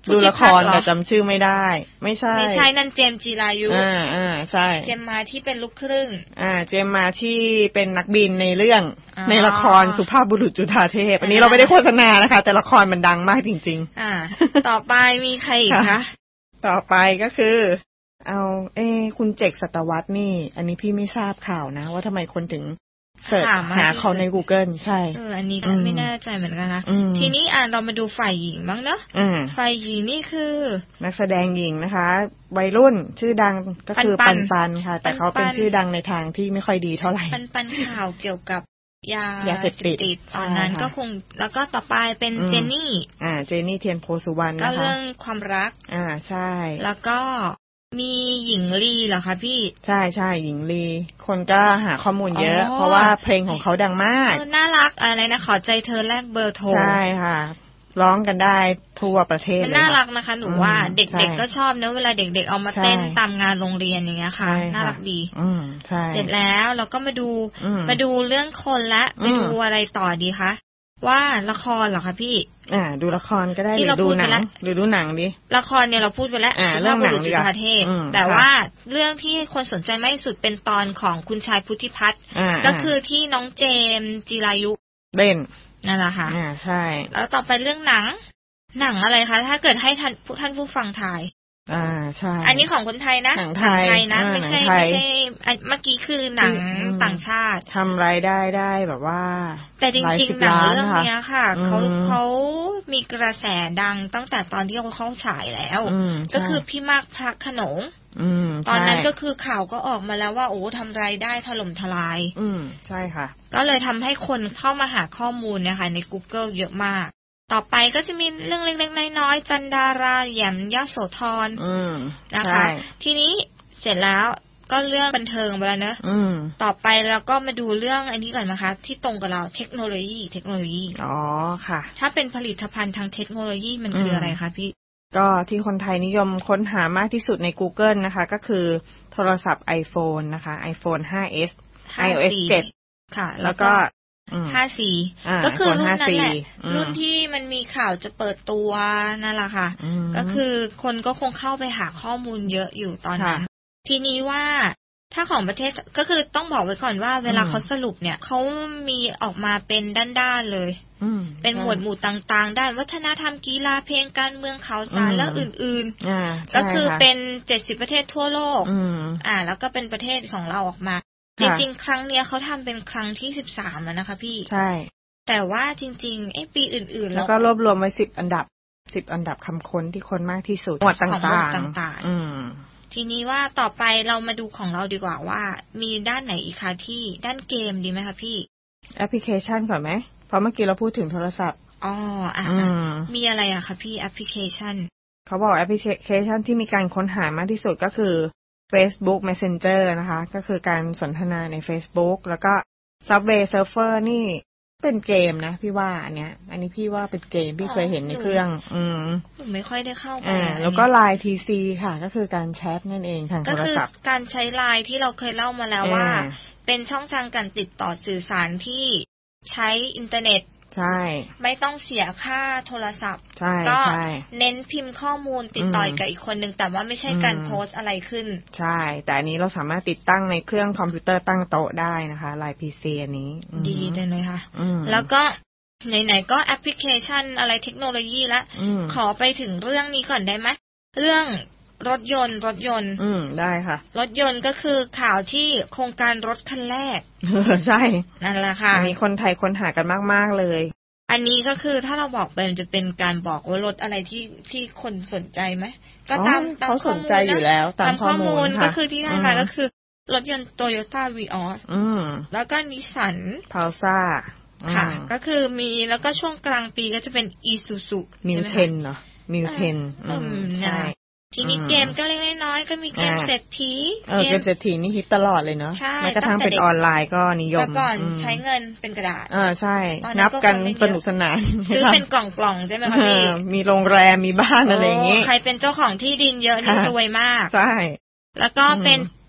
ดูละครแต่จำชื่อไม่ได้ไม่ใช่ไม่ใช่นั่นเจมส์จิรายุอ่าอ่าใช่เจมมาที่เป็นลูกครึ่งอ่าเจมมาที่เป็นนักบินในเรื่องในละครสุภาพบุรุษจุฑาเทพอันนี้เราไม่ได้โฆษณานะคะแต่ละครมันดังมากจริงๆอ่าต่อไปมีใครอีกคะต่อไปก็คือเอาเอคุณเจกสัตวัฒน์นี่อันนี้พี่ไม่ทราบข่าวนะว่าทำไมคนถึงเสิร์ชหาเขาใน Google ใช่เอออันนี้ก็ไม่แน่ใจเหมือนกันนะทีนี้อ่านเรามาดูฝ่ายหญิงบ้างเนาะฝ่ายหญิงนี่คือนักแสดงหญิงนะคะวัยรุ่นชื่อดังก็คือปันปันค่ะแต่เขาเป็นชื่อดังในทางที่ไม่ค่อยดีเท่าไหร่ปันปันข่าวเกี่ยวกับยายาเสพติดตอนนั้นก็คงแล้วก็ต่อไปเป็นเจนนี่อ่าเจนนี่เทียนโพสุวรรณนะคะก็เรื่องความรักอ่าใช่แล้วก็มีหญิงลีเหรอคะพี่ใช่ใช่หญิงลีคนก็หาข้อมูลเยอะเพราะว่าเพลงของเขาดังมากน่ารักอะไรนะขอใจเธอแลกเบอร์โทรใช่ค่ะร้องกันได้ทั่วประเทศเลยน่ารักนะคะหนูว่าเด็กๆก็ชอบเนอะเวลาเด็กๆเอามาเต้นตามงานโรงเรียนอย่างเงี้ยค่ะน่ารักดีอืมใช่เสร็จแล้วเราก็มาดูมาดูเรื่องคนละไปดูอะไรต่อดีคะว่าละครเหรอคะพี่อ่าดูละครก็ได้หรือดูหนังหรือดูหนังดิละครเนี่ยเราพูดไปแล้วเรื่องหนังจุฑาเทพแต่ว่าเรื่องที่คนสนใจมากที่สุดเป็นตอนของคุณชายพุทธิพัฒน์ก็คือที่น้องเจมส์จิรายุเล่นนั่นแหละค่ะอ่าใช่แล้วต่อไปเรื่องหนังหนังอะไรคะถ้าเกิดให้ท่านท่านผู้ฟังทายอ่าใช่อันนี้ของคนไทยนะหนังไทยนะไม่ใช่ไม่ใช่เมื่อกี้คือหนังต่างชาติทำรายได้ได้แบบว่าแต่จริงๆหนังเรื่องนี้ค่ะเขาเขามีกระแสดังตั้งแต่ตอนที่เขาเข้าฉายแล้วก็คือพี่มากพระโขนงตอนนั้นก็คือข่าวก็ออกมาแล้วว่าโอ้ทำรายได้ถล่มทลายอืมใช่ค่ะก็เลยทำให้คนเข้ามาหาข้อมูลเนี่ยค่ะใน Google เยอะมากต่อไปก็จะมีเรื่องเล็กๆน้อยๆจันดาราแหยมยโสธรนะคะทีนี้เสร็จแล้วก็เรื่องบันเทิงไปแล้วเนอะต่อไปแล้วก็มาดูเรื่องอันนี้ก่อนนะคะที่ตรงกับเราเทคโนโลยีเทคโนโลยีอ๋อค่ะถ้าเป็นผลิตภัณฑ์ทางเทคโนโลยีมันคืออะไรคะพี่ก็ที่คนไทยนิยมค้นหามากที่สุดใน Google นะคะก็คือโทรศัพท์ iPhone นะคะ iPhone ไฟว์ เอส ไอ โอ เอส เซเว่นค่ะแล้วก็ห้าสี่ก็คือรุ่นนั้นแหละรุ่นที่มันมีข่าวจะเปิดตัวนั่นแหละค่ะก็คือคนก็คงเข้าไปหาข้อมูลเยอะอยู่ตอนนั้นทีนี้ว่าถ้าของประเทศก็คือต้องบอกไว้ก่อนว่าเวลาเขาสรุปเนี่ยเขามีออกมาเป็นด้านๆเลยเป็นหมวดหมู่ต่างๆด้านวัฒนธรรมกีฬาเพลงการเมืองข่าวสารและอื่นๆก็คือเป็นเจ็ดสิบประเทศทั่วโลกอ่าแล้วก็เป็นประเทศของเราออกมาจริงๆครั้งเนี้ยเขาทำเป็นครั้งที่สิบสามแล้วนะคะพี่ใช่แต่ว่าจริงๆไอ้ปีอื่นๆแล้วก็รวบรวมไว้สิบอันดับสิบอันดับคำค้นที่คนมากที่สุดหมวดต่างๆอืมทีนี้ว่าต่อไปเรามาดูของเราดีกว่าว่ามีด้านไหนอีกคะที่ด้านเกมดีไหมคะพี่แอปพลิเคชันก่อนไหมเพราะเมื่อกี้เราพูดถึงโทรศัพท์อ๋ออ่ะมีอะไรอะคะพี่แอปพลิเคชันเขาบอกแอปพลิเคชันที่มีการค้นหามากที่สุดก็คือFacebook Messenger นะคะก็คือการสนทนาใน Facebook แล้วก็ Subway Surfer นี่เป็นเกมนะพี่ว่าอันเนี้ยอันนี้พี่ว่าเป็นเกมพี่เคยเห็นในเครื่องอืมไม่ค่อยได้เข้าไปอ่าแล้วก็ ไลน์ ที ซี ค่ะก็คือการแชทนั่นเองทางโทรศัพท์ก็คือการใช้ ไลน์ ที่เราเคยเล่ามาแล้วว่าเป็นช่องทางการติดต่อสื่อสารที่ใช้อินเทอร์เน็ตใช่ไม่ต้องเสียค่าโทรศัพท์ก็เน้นพิมพ์ข้อมูลติดต่อกับอีกคนนึงแต่ว่าไม่ใช่การโพสอะไรขึ้นใช่แต่อันนี้เราสามารถติดตั้งในเครื่องคอมพิวเตอร์ตั้งโต๊ะได้นะคะ ไลน์ พี ซี อันนี้ดีเลยค่ะแล้วก็ไหนๆก็แอปพลิเคชันอะไรเทคโนโลยีแล้วขอไปถึงเรื่องนี้ก่อนได้ไหมเรื่องรถยนต์รถยนต์อืมได้ค่ะรถยนต์ก็คือข่าวที่โครงการรถคันแรกใช่นั่นแหละค่ะมีคนไทยค้นหากันมากๆเลยอันนี้ก็คือถ้าเราบอกไปมันจะเป็นการบอกว่ารถอะไรที่ที่คนสนใจไหมก็ตามตามข้อมูลอยู่แล้วตามข้อมูลก็คือที่ได้มาก็คือรถยนต์ Toyota Vios อืมแล้วก็ Nissan Pulsar ค่ะก็คือมีแล้วก็ช่วงกลางปีก็จะเป็น Isuzu Mil-Ten เนาะ Mil-Ten อืมใช่ทีนี้เกมก็เล็กน้อยก็มีเกมเศรษฐีเออเกมเศรษฐีนี่ฮิตตลอดเลยเนาะแม้กระทั่งเป็นออนไลน์ก็นิยมก่อนใช้เงินเป็นกระดาษเออใช่นับกันสนุกสนานซื้อเป็นกล่องๆใช่ไหมคะพี่มีโรงแรมมีบ้านอะไรอย่างงี้ใครเป็นเจ้าของที่ดินเยอะนี่รวยมากใช่แล้วก็เป็น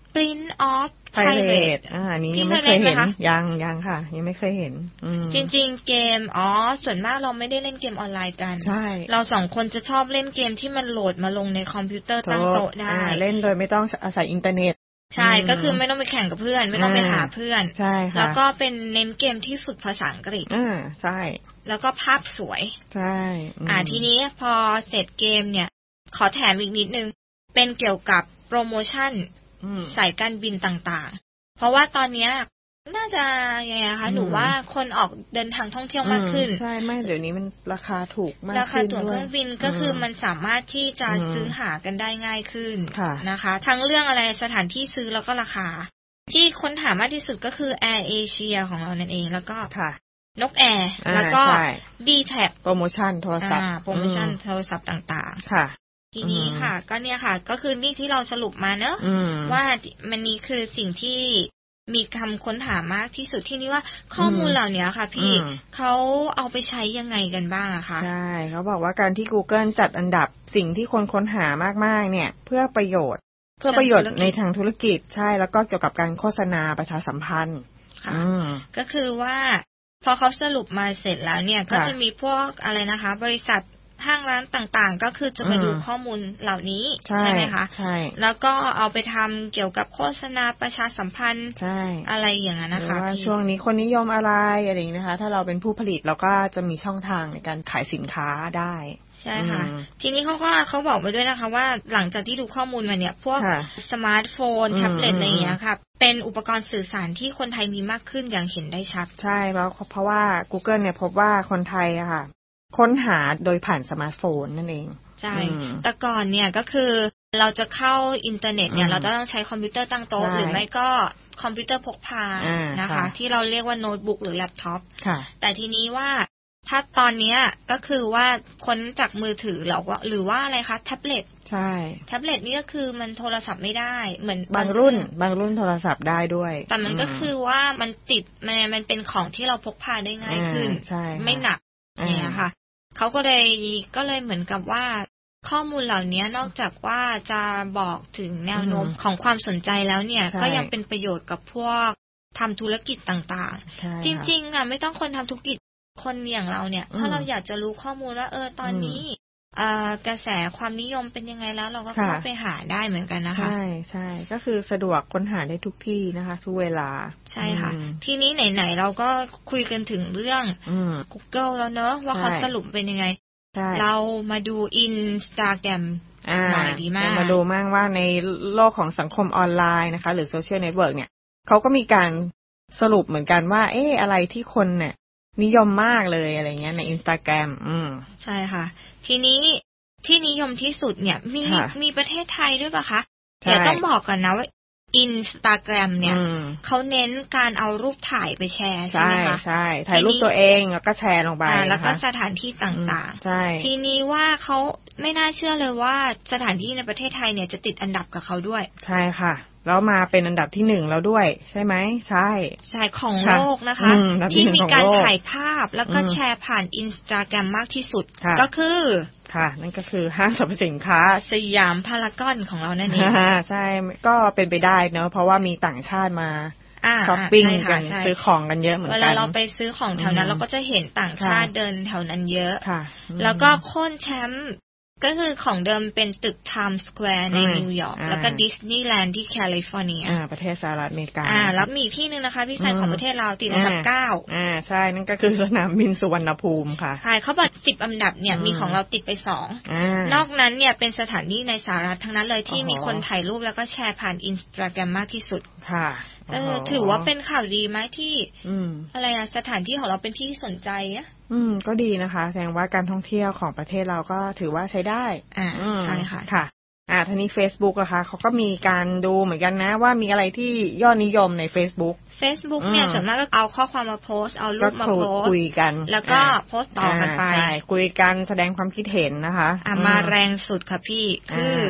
Prince of Pirate อ่านี้ยังไม่เคยเห็นยังยังค่ะยังไม่เคยเห็นจริงๆเกมอ๋อส่วนมากเราไม่ได้เล่นเกมออนไลน์กันใช่เราสองคนจะชอบเล่นเกมที่มันโหลดมาลงในคอมพิวเตอร์ตั้งโต๊ะได้เล่นโดยไม่ต้องอาศัยอินเทอร์เน็ตใช่ก็คือไม่ต้องไปแข่งกับเพื่อนไม่ต้องไปหาเพื่อนใช่ค่ะแล้วก็เป็นเน้นเกมที่ฝึกภาษาอังกฤษอ่าใช่แล้วก็ภาพสวยใช่อ่าทีนี้พอเสร็จเกมเนี่ยขอแถมอีกนิดนึงเป็นเกี่ยวกับโปรโมชั่นสายการบินต่างๆเพราะว่าตอนนี้น่าจะยังไงคะหนูว่าคนออกเดินทางท่องเที่ยวมากขึ้นใช่ไม่เดี๋ยวนี้มันราคาถูกมากราคาตั๋วเครื่องบินก็คือมันสามารถที่จะซื้อหากันได้ง่ายขึ้นนะคะทั้งเรื่องอะไรสถานที่ซื้อแล้วก็ราคาที่ค้นหามากที่สุดก็คือ Air Asia ของเรานั่นเองแล้วก็นกแอร์แล้วก็ ดี แท็บโปรโมชั่นโทรศัพท์โปรโมชั่นโทรศัพท์ต่างๆค่ะทีนี้ค่ะก็เนี่ยค่ะก็คือนี่ที่เราสรุปมาเนอะว่ามันนี้คือสิ่งที่มีคำค้นหามากที่สุดที่นี่ว่าข้อมูลเหล่านี้ค่ะพี่เขาเอาไปใช้ยังไงกันบ้างอะคะใช่เขาบอกว่าการที่ Google จัดอันดับสิ่งที่คนค้นหามากๆเนี่ยเพื่อประโยชน์เพื่อประโยชน์ในทางธุรกิจใช่แล้วก็เกี่ยวกับการโฆษณาประชาสัมพันธ์ค่ะก็คือว่าพอเขาสรุปมาเสร็จแล้วเนี่ยก็จะมีพวกอะไรนะคะบริษัทห้างร้านต่างๆก็คือจะไปดูข้อมูลเหล่านี้ใช่ไหมคะใช่แล้วก็เอาไปทำเกี่ยวกับโฆษณาประชาสัมพันธ์ใช่อะไรอย่างนั้นนะคะว่าช่วงนี้คนนิยมอะไรอะไรอย่างนี้นะคะถ้าเราเป็นผู้ผลิตเราก็จะมีช่องทางในการขายสินค้าได้ใช่ค่ะทีนี้เขาก็เขาบอกไปด้วยนะคะว่าหลังจากที่ดูข้อมูลมาเนี่ยพวกสมาร์ทโฟนแท็บเล็ตอะไรอย่างเงี้ยค่ะเป็นอุปกรณ์สื่อสารที่คนไทยมีมากขึ้นอย่างเห็นได้ชัดใช่เพราะเพราะว่า Google เนี่ยพบว่าคนไทยอะค่ะค้นหาโดยผ่านสมาร์ทโฟนนั่นเองใช่แต่ก่อนเนี่ยก็คือเราจะเข้าอินเทอร์เน็ตเนี่ยเราจะต้องใช้คอมพิวเตอร์ตั้งโต๊ะหรือไม่ก็คอมพิวเตอร์พกพานะคะที่เราเรียกว่าโน้ตบุ๊กหรือแล็ปท็อปแต่ทีนี้ว่าถ้าตอนนี้ก็คือว่าค้นจากมือถือหรือว่าหรือว่าอะไรคะแท็บเล็ตใช่แท็บเล็ตนี่ก็คือมันโทรศัพท์ไม่ได้เหมือนบางรุ่นบางรุ่นโทรศัพท์ได้ด้วยแต่มันก็คือว่ามันติดมันมันเป็นของที่เราพกพาได้ง่ายขึ้นไม่หนักเนี่ยค่ะเขาก็เลยก็เลยเหมือนกับว่าข้อมูลเหล่านี้นอกจากว่าจะบอกถึงแนวโน้มของความสนใจแล้วเนี่ยก็ยังเป็นประโยชน์กับพวกทำธุรกิจต่างๆจริงๆอ่ะไม่ต้องคนทำธุรกิจคนอย่างเราเนี่ยถ้าเราอยากจะรู้ข้อมูลว่าเออตอนนี้กระแสความนิยมเป็นยังไงแล้วเราก็เข้าไปหาได้เหมือนกันนะคะใช่ใช่ก็คือสะดวกค้นหาได้ทุกที่นะคะทุกเวลาใช่ค่ะทีนี้ไหนๆเราก็คุยกันถึงเรื่อง Google แล้วเนอะว่าเขาสรุปเป็นยังไงเรามาดู Instagram หน่อยดีมากมาดูมากว่าในโลกของสังคมออนไลน์นะคะหรือโซเชียลเน็ตเวิร์กเนี่ยเขาก็มีการสรุปเหมือนกันว่าเอ๊ะอะไรที่คนเนี่ยนิยมมากเลยอะไรเงี้ยใน Instagram อืมใช่ค่ะทีนี้ที่นิยมที่สุดเนี่ยมีมีประเทศไทยด้วยป่ะคะเดี๋ยวต้องบอกก่อนนะว่า Instagram เนี่ยเขาเน้นการเอารูปถ่ายไปแชร์ใช่ไหมคะใช่ถ่ายรูปตัวเองแล้วก็แชร์ลงไปแล้วก็สถานที่ต่างๆใช่ทีนี้ว่าเขาไม่น่าเชื่อเลยว่าสถานที่ในประเทศไทยเนี่ยจะติดอันดับกับเขาด้วยใช่ค่ะแล้วมาเป็นอันดับที่หนึ่งแล้วด้วยใช่ไหมใช่ใช่ของโลกนะคะที่มีการถ่ายภาพแล้วก็แชร์ผ่าน Instagram มากที่สุดก็คือค่ะนั่นก็คือห้างสรรพสินค้าสยามพารากอนของเรานั่นเองใช่ก็เป็นไปได้เนอะเพราะว่ามีต่างชาติมาช้อปปิ้งกันซื้อของกันเยอะเหมือนกันเวลาเราไปซื้อของแถวนั้นเราก็จะเห็นต่างชาติเดินแถวนั้นเยอะแล้วก็โค่นแชมป์ก็คือของเดิมเป็นตึก Times Square ในนิวยอร์กแล้วก็ดิสนีย์แลนด์ที่แคลิฟอร์เนียอ่าประเทศสหรัฐอเมริกาอ่าแล้วมีที่นึงนะคะพี่แซนของประเทศเราติดอันดับเก้าอ่าใช่นั่นก็คือสนามบินสุวรรณภูมิค่ะใช่เขาบอกสิบอันดับเนี่ยมีของเราติดไปสองนอกนั้นเนี่ยเป็นสถานที่ในสหรัฐทั้งนั้นเลยที่มีคนถ่ายรูปแล้วก็แชร์ผ่าน Instagram มากที่สุดค่ะเออถือว่าเป็นข่าวดีไหมที่อะไรอะสถานที่ของเราเป็นที่สนใจอะอืมก็ดีนะคะแสดงว่าการท่องเที่ยวของประเทศเราก็ถือว่าใช้ได้อ่าใช่ค่ะค่ะอ่าทีนี้ Facebook อะคะเขาก็มีการดูเหมือนกันนะว่ามีอะไรที่ยอดนิยมใน Facebook Facebook เนี่ยส่วนมากก็เอาข้อความมาโพสเอารูปมาโพสคุยกันแล้วก็โพสต่อกันไปใช่คุยกันแสดงความคิดเห็นนะคะอ่ามาแรงสุดค่ะพี่คือ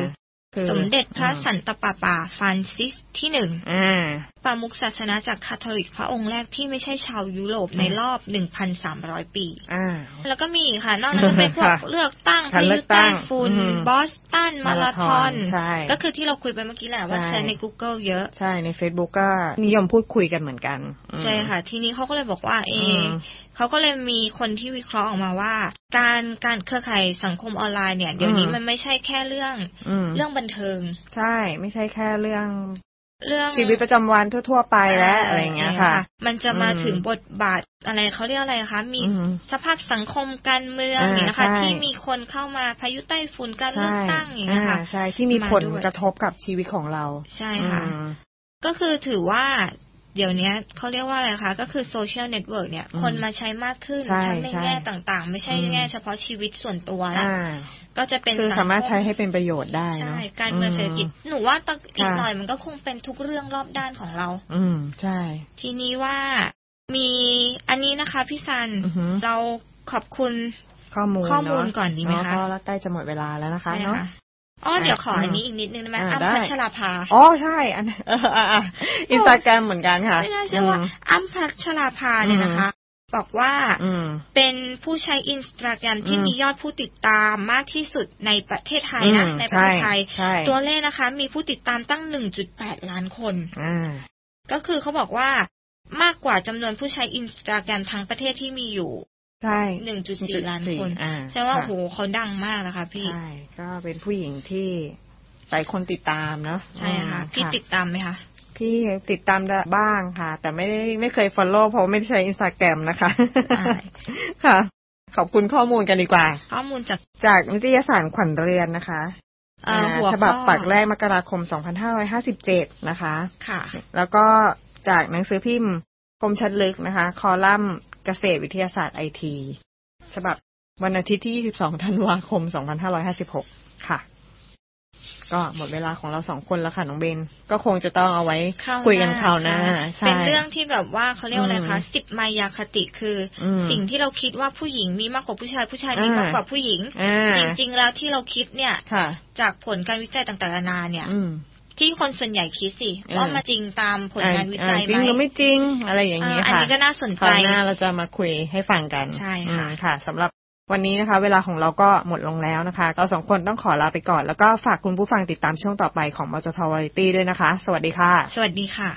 สมเด็จพระสันตะปาปาฟรานซิสที่หนึ่งประมุขศาสนาจากคาทอลิกพระองค์แรกที่ไม่ใช่ชาวยุโรปในรอบ หนึ่งพันสามร้อย ปีแล้วก็มีค่ะนอกนั้นก็เป็นพวกเลือกตั้งพายุใต้ฝุ่นบอสตันมาราธอนก็คือที่เราคุยไปเมื่อกี้แหละว่าใช้ใน Google เยอะใช่ใน Facebook ก็นิยมพูดคุยกันเหมือนกันใช่ค่ะทีนี้เขาก็เลยบอกว่าเอเขาก็เลยมีคนที่วิเคราะห์ออกมาว่าการการเครือข่ายสังคมออนไลน์เนี่ยเดี๋ยวนี้มันไม่ใช่แค่เรื่องเรื่องบันเทิงใช่ไม่ใช่แค่เรื่องเรื่องชีวิตประจำวันทั่วๆไปและอะไรอย่างเงี้ยค่ะมันจะมาถึงบทบาทอะไรเขาเรียกอะไรคะมีสภาพสังคมการเมืองนี่นะคะที่มีคนเข้ามาพายุใต้ฝุ่นการเลือกตั้งอย่างเงี้ยค่ะใช่ที่มีผลกระทบกับชีวิตของเราใช่ค่ะก็คือถือว่าเดี๋ยวนี้เขาเรียกว่าอะไรคะก็คือโซเชียลเน็ตเวิร์กเนี่ยคนมาใช้มากขึ้นทั้งในแง่ต่างๆไม่ใช่แง่เฉพาะชีวิตส่วนตัวนะก็จะเป็นคือสามารถใช้ให้เป็นประโยชน์ได้ใช่การเมืองเศรษฐกิจหนูว่าตอีกหน่อยมันก็คงเป็นทุกเรื่องรอบด้านของเราอืมใช่ทีนี้ว่ามีอันนี้นะคะพี่ซันเราขอบคุณข้อมูลข้อมูลก่อนดีไหมคะเพราะใกล้จะหมดเวลาแล้วนะคะเนาะอ๋อเดี๋ยวขออันนี้อีกนิดนึงได้ไหมอ้ำพัชราภาอ๋อใช่อันอินสตาแกรมเหมือนกันค่ะไม่น่าเชื่อว่าอ้ำพัชราภาเนี่ยนะคะบอกว่าเป็นผู้ใช้อินสตาแกรมที่มียอดผู้ติดตามมากที่สุดในประเทศไทยนะในประเทศไทยตัวเลขนะคะมีผู้ติดตามตั้ง หนึ่งจุดแปด ล้านคนก็คือเขาบอกว่ามากกว่าจำนวนผู้ใช้อินสตาแกรมทั้งประเทศที่มีอยู่ใช่หนึ่งจุดสี่ ล้านคนแสดงว่าโหเขาดังมากนะคะพี่ใช่ก็เป็นผู้หญิงที่หลายคนติดตามเนาะใช่ค่ะพี่ติดตามไหมคะพี่ติดตามบ้างค่ะแต่ไม่ได้ไม่เคย follow เพราะไม่ได้ใช้ Instagram นะคะค่ะขอบคุณข้อมูลกันดีกว่าข้อมูลจากจากนิตยสารขวัญเรือนนะคะฉบับปักแรกมกราคมสองพันห้าร้อยห้าสิบเจ็ดนะคะค่ะแล้วก็จากหนังสือพิมพ์คมชัดลึกนะคะคอลัมน์เกษตรวิทยาศาสตร์ไอทีฉบับวันอาทิตย์ที่ยี่สิบสองธันวาคมสองพันห้าร้อยห้าสิบหกค่ะก็หมดเวลาของเราสองคนแล้วค่ะน้องเบนก็คงจะต้องเอาไว้คุยกันคราวหน้าเป็นเรื่องที่แบบว่าเขาเรียกอะไรคะสิบมายาคติคือสิ่งที่เราคิดว่าผู้หญิงมีมากกว่าผู้ชายผู้ชายมีมากกว่าผู้หญิงจริงๆแล้วที่เราคิดเนี่ยจากผลการวิจัยต่างๆนานาเนี่ยที่คนส่วนใหญ่คิดสิว่ามาจริงตามผลงานวิจัยไหมจริงหรือไม่จริงอะไรอย่างนี้ค่ะอันนี้ก็น่าสนใจคราวหน้าเราจะมาคุยให้ฟังกันใช่ค่ะค่ะสำหรับวันนี้นะคะเวลาของเราก็หมดลงแล้วนะคะเราสองคนต้องขอลาไปก่อนแล้วก็ฝากคุณผู้ฟังติดตามช่วงต่อไปของมจท Variety ด้วยนะคะสวัสดีค่ะสวัสดีค่ะ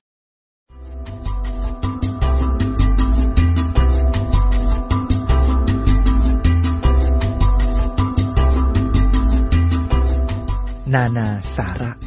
นานาสาระ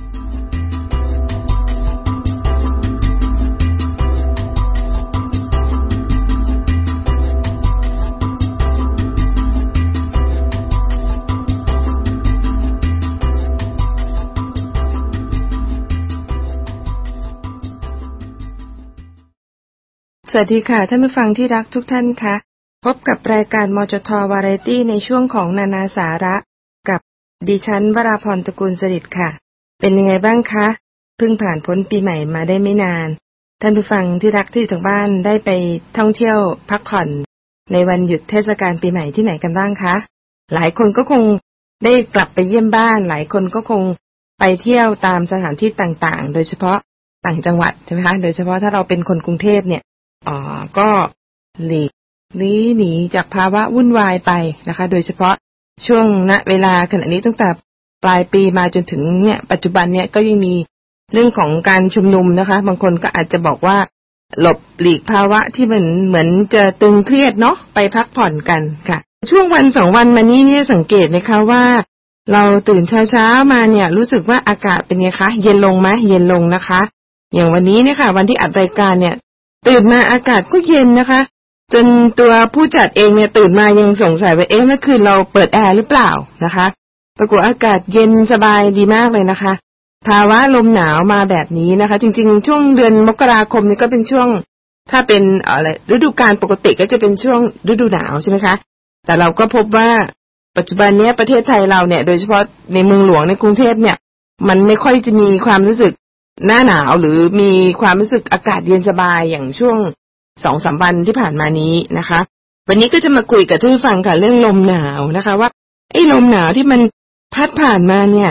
สวัสดีค่ะท่านผู้ฟังที่รักทุกท่านคะพบกับรายการมจท Variety ในช่วงของนานาสาระกับดิฉันวราพรตระกูลสฤษดิ์ค่ะเป็นยังไงบ้างคะเพิ่งผ่านพ้นปีใหม่มาได้ไม่นานท่านผู้ฟังที่รักที่อยู่ทางบ้านได้ไปท่องเที่ยวพักผ่อนในวันหยุดเทศกาลปีใหม่ที่ไหนกันบ้างคะหลายคนก็คงได้กลับไปเยี่ยมบ้านหลายคนก็คงไปเที่ยวตามสถานที่ต่างๆโดยเฉพาะต่างจังหวัดใช่ไหมคะโดยเฉพาะถ้าเราเป็นคนกรุงเทพเนี่ยอ๋อก็หลีกลี่หนีจากภาวะวุ่นวายไปนะคะโดยเฉพาะช่วงณเวลาขณะนี้ตั้งแต่ปลายปีมาจนถึงเนี่ยปัจจุบันเนี่ยก็ยังมีเรื่องของการชุมนุมนะคะบางคนก็อาจจะบอกว่าหลบหลีกภาวะที่มันเหมือนจะตึงเครียดเนาะไปพักผ่อนกันค่ะช่วงวันสองวันมานี้เนี่ยสังเกตนะคะว่าเราตื่นเช้าๆมาเนี่ยรู้สึกว่าอากาศเป็นไงคะเย็นลงไหมเย็นลงนะคะอย่างวันนี้เนี่ยค่ะวันที่อัดรายการเนี่ยตื่นมาอากาศก็เย็นนะคะจนตัวผู้จัดเองเนี่ยตื่นมายังสงสัยว่าเอ๊ะเมื่อคืนเราเปิดแอร์หรือเปล่านะคะปรากฏอากาศเย็นสบายดีมากเลยนะคะภาวะลมหนาวมาแบบนี้นะคะจริงๆช่วงเดือนมกราคมนี่ก็เป็นช่วงถ้าเป็นอะไรฤดูกาลปกติก็จะเป็นช่วงฤดูหนาวใช่ไหมคะแต่เราก็พบว่าปัจจุบันนี้ประเทศไทยเราเนี่ยโดยเฉพาะในเมืองหลวงในกรุงเทพเนี่ยมันไม่ค่อยจะมีความรู้สึกหน้าหนาวหรือมีความรู้สึกอากาศเย็นสบายอย่างช่วง สองสาม วันที่ผ่านมานี้นะคะวันนี้ก็จะมาคุยกับท่านผู้ฟังค่ะเรื่องลมหนาวนะคะว่าไอ้ลมหนาวที่มันพัดผ่านมาเนี่ย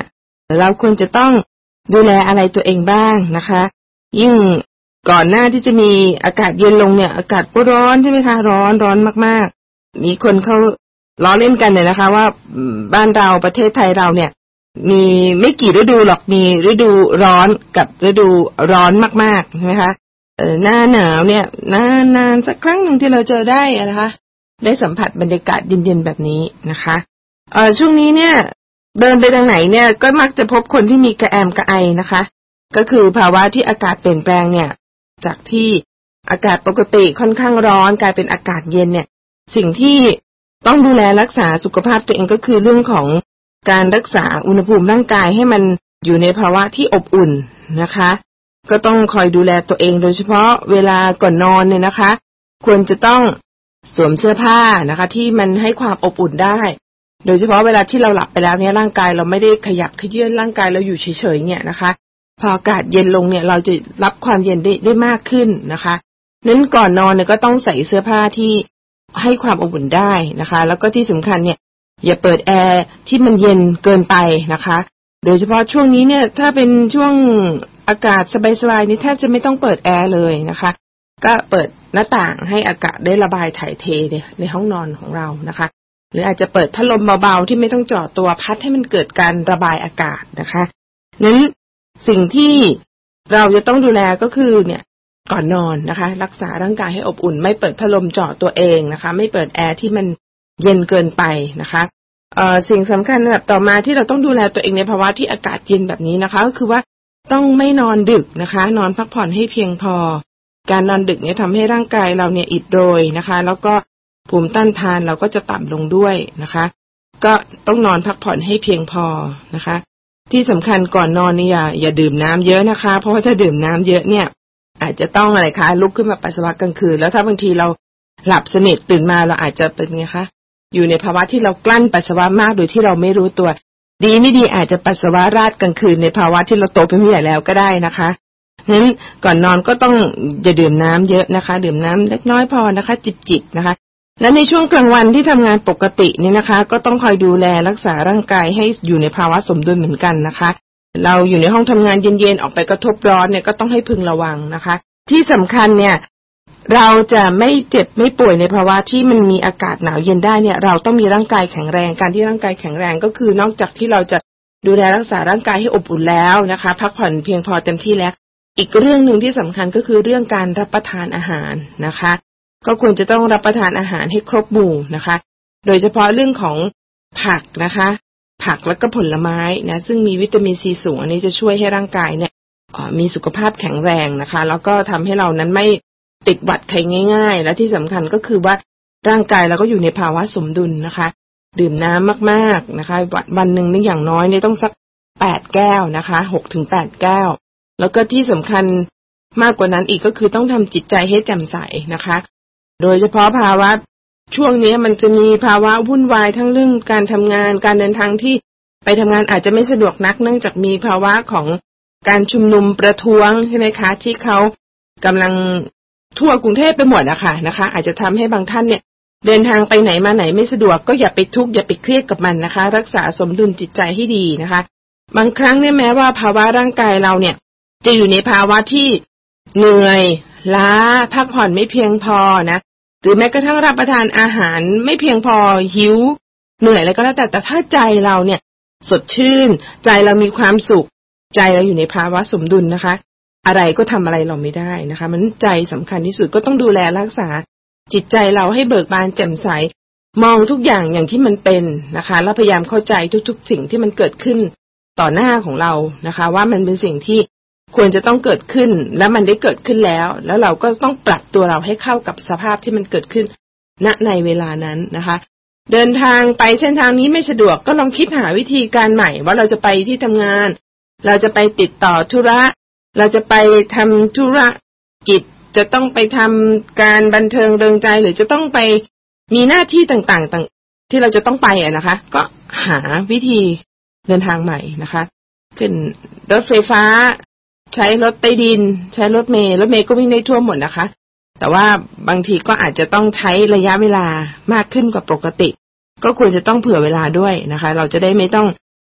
เราควรจะต้องดูแลอะไรตัวเองบ้างนะคะยิ่งก่อนหน้าที่จะมีอากาศเย็นลงเนี่ยอากาศก็ร้อนใช่ไหมคะร้อนร้อนมากๆมีคนเขาล้อเล่นกันเนี่ยนะคะว่าบ้านเราประเทศไทยเราเนี่ยมีไม่กี่ฤดูหรอกมีฤดูร้อนกับฤดูร้อนมากๆใช่ไหมคะเออหน้าหนาวเนี่ยนานๆสักครั้งหนึ่งที่เราเจอได้นะคะได้สัมผัสบรรยากาศเย็นๆแบบนี้นะคะเออช่วงนี้เนี่ยเดินไปทางไหนเนี่ยก็มักจะพบคนที่มีกระแอมกระไอนะคะก็คือภาวะที่อากาศเปลี่ยนแปลงเนี่ยจากที่อากาศปกติค่อนข้างร้อนกลายเป็นอากาศเย็นเนี่ยสิ่งที่ต้องดูแลรักษาสุขภาพตัวเองก็คือเรื่องของการรักษาอุณหภูมิร่างกายให้มันอยู่ในภาวะที่อบอุ่นนะคะก็ต้องคอยดูแลตัวเองโดยเฉพาะเวลาก่อนนอนเนี่ยนะคะควรจะต้องสวมเสื้อผ้านะคะที่มันให้ความอบอุ่นได้โดยเฉพาะเวลาที่เราหลับไปแล้วเนี่ยร่างกายเราไม่ได้ขยับเขยื้อนร่างกายเราอยู่เฉยๆเนี่ยนะคะพออากาศเย็นลงเนี่ยเราจะรับความเย็นได้ได้มากขึ้นนะคะนั้นก่อนนอนเนี่ยก็ต้องใส่เสื้อผ้าที่ให้ความอบอุ่นได้นะคะแล้วก็ที่สำคัญเนี่ยอย่าเปิดแอร์ที่มันเย็นเกินไปนะคะโดยเฉพาะช่วงนี้เนี่ยถ้าเป็นช่วงอากาศสบายๆนี่แทบจะไม่ต้องเปิดแอร์เลยนะคะก็เปิดหน้าต่างให้อากาศได้ระบายถ่ายเทในห้องนอนของเรานะคะหรืออาจจะเปิดพัดลมเบาๆที่ไม่ต้องจ่อตัวพัดให้มันเกิดการระบายอากาศนะคะนั้นสิ่งที่เราจะต้องดูแลก็คือเนี่ยก่อนนอนนะคะรักษาร่างกายให้อบอุ่นไม่เปิดพัดลมจ่อตัวเองนะคะไม่เปิดแอร์ที่มันเย็นเกินไปนะคะเอ่อสิ่งสำคัญแบบต่อมาที่เราต้องดูแลตัวเองในภาวะที่อากาศเย็นแบบนี้นะคะก็คือว่าต้องไม่นอนดึกนะคะนอนพักผ่อนให้เพียงพอการนอนดึกเนี่ยทำให้ร่างกายเราเนี่ยอิดโรยนะคะแล้วก็ภูมิต้านทานเราก็จะต่ำลงด้วยนะคะก็ต้องนอนพักผ่อนให้เพียงพอนะคะที่สำคัญก่อนนอนนี่อย่าอย่าดื่มน้ำเยอะนะคะเพราะว่าถ้าดื่มน้ำเยอะเนี่ยอาจจะต้องอะไรคะลุกขึ้นมาปัสสาวะกลางคืนแล้วถ้าบางทีเราหลับสนิทตื่นมาเราอาจจะเป็นไงคะอยู่ในภาวะที่เรากลั้นปัสสาวะมากโดยที่เราไม่รู้ตัวดีไม่ดีอาจจะปัสสาวะราดกลางคืนในภาวะที่เราโตเป็นผู้ใหญ่แล้วก็ได้นะคะงั้นก่อนนอนก็ต้องอย่าดื่มน้ำเยอะนะคะดื่มน้ำเล็กน้อยพอนะคะจิบๆนะคะและในช่วงกลางวันที่ทำงานปกตินี่นะคะก็ต้องคอยดูแลรักษาร่างกายให้อยู่ในภาวะสมดุลเหมือนกันนะคะเราอยู่ในห้องทำงานเย็นๆออกไปกระทบร้อนเนี่ยก็ต้องให้พึงระวังนะคะที่สำคัญเนี่ยเราจะไม่เจ็บไม่ป่วยในภาวะที่มันมีอากาศหนาวเย็นได้เนี่ยเราต้องมีร่างกายแข็งแรงการที่ร่างกายแข็งแรงก็คือนอกจากที่เราจะดูแลรักษาร่างกายให้อบอุ่นแล้วนะคะพักผ่อนเพียงพอเต็มที่แล้วอีกเรื่องนึงที่สำคัญก็คือเรื่องการรับประทานอาหารนะคะก็ควรจะต้องรับประทานอาหารให้ครบหมู่นะคะโดยเฉพาะเรื่องของผักนะคะผักแล้วก็ผลไม้นะซึ่งมีวิตามินซีสูงอันนี้จะช่วยให้ร่างกายเนี่ยมีสุขภาพแข็งแรงนะคะแล้วก็ทำให้เรานั้นไม่ติดหวัดไข้ง่ายๆและที่สำคัญก็คือว่าร่างกายเราก็อยู่ในภาวะสมดุลนะคะดื่มน้ำมากๆนะคะวันหนึ่งนี่อย่างน้อยเนี่ยต้องสักแปดแก้วนะคะ หกถึงแปด แก้วแล้วก็ที่สำคัญมากกว่านั้นอีกก็คือต้องทำจิตใจให้แจ่มใสนะคะโดยเฉพาะภาวะช่วงนี้มันจะมีภาวะวุ่นวายทั้งเรื่องการทำงานการเดินทางที่ไปทำงานอาจจะไม่สะดวกนักเนื่องจากมีภาวะของการชุมนุมประท้วงใช่ไหมคะที่เขากำลังทั่วกรุงเทพไปหมดอะค่ะนะคะอาจจะทำให้บางท่านเนี่ยเดินทางไปไหนมาไหนไม่สะดวกก็อย่าไปทุกข์อย่าไปเครียดกับมันนะคะรักษาสมดุลจิตใจให้ดีนะคะบางครั้งเนี่ยแม้ว่าภาวะร่างกายเราเนี่ยจะอยู่ในภาวะที่เหนื่อยล้าพักผ่อนไม่เพียงพอนะหรือแม้กระทั่งรับประทานอาหารไม่เพียงพอหิวเหนื่อยอะไรก็แล้วแต่แต่ถ้าใจเราเนี่ยสดชื่นใจเรามีความสุขใจเราอยู่ในภาวะสมดุลนะคะอะไรก็ทำอะไรเราไม่ได้นะคะมันใจสำคัญที่สุดก็ต้องดูแลรักษาจิตใจเราให้เบิกบานแจ่มใสมองทุกอย่างอย่างที่มันเป็นนะคะแล้วพยายามเข้าใจทุกๆสิ่งที่มันเกิดขึ้นต่อหน้าของเรานะคะว่ามันเป็นสิ่งที่ควรจะต้องเกิดขึ้นและมันได้เกิดขึ้นแล้วแล้วเราก็ต้องปรับตัวเราให้เข้ากับสภาพที่มันเกิดขึ้นณในเวลานั้นนะคะเดินทางไปเส้นทางนี้ไม่สะดวกก็ลองคิดหาวิธีการใหม่ว่าเราจะไปที่ทำงานเราจะไปติดต่อธุระเราจะไปทำธุรกิจจะต้องไปทำการบันเทิงเริงใจหรือจะต้องไปมีหน้าที่ต่างๆต่างที่เราจะต้องไปอ่ะนะคะก็หาวิธีเดินทางใหม่นะคะขึ้นรถไฟฟ้าใช้รถใต้ดินใช้รถเมล์รถเมล์ก็วิ่งได้ทั่วหมดนะคะแต่ว่าบางทีก็อาจจะต้องใช้ระยะเวลามากขึ้นกว่าปกติก็ควรจะต้องเผื่อเวลาด้วยนะคะเราจะได้ไม่ต้อง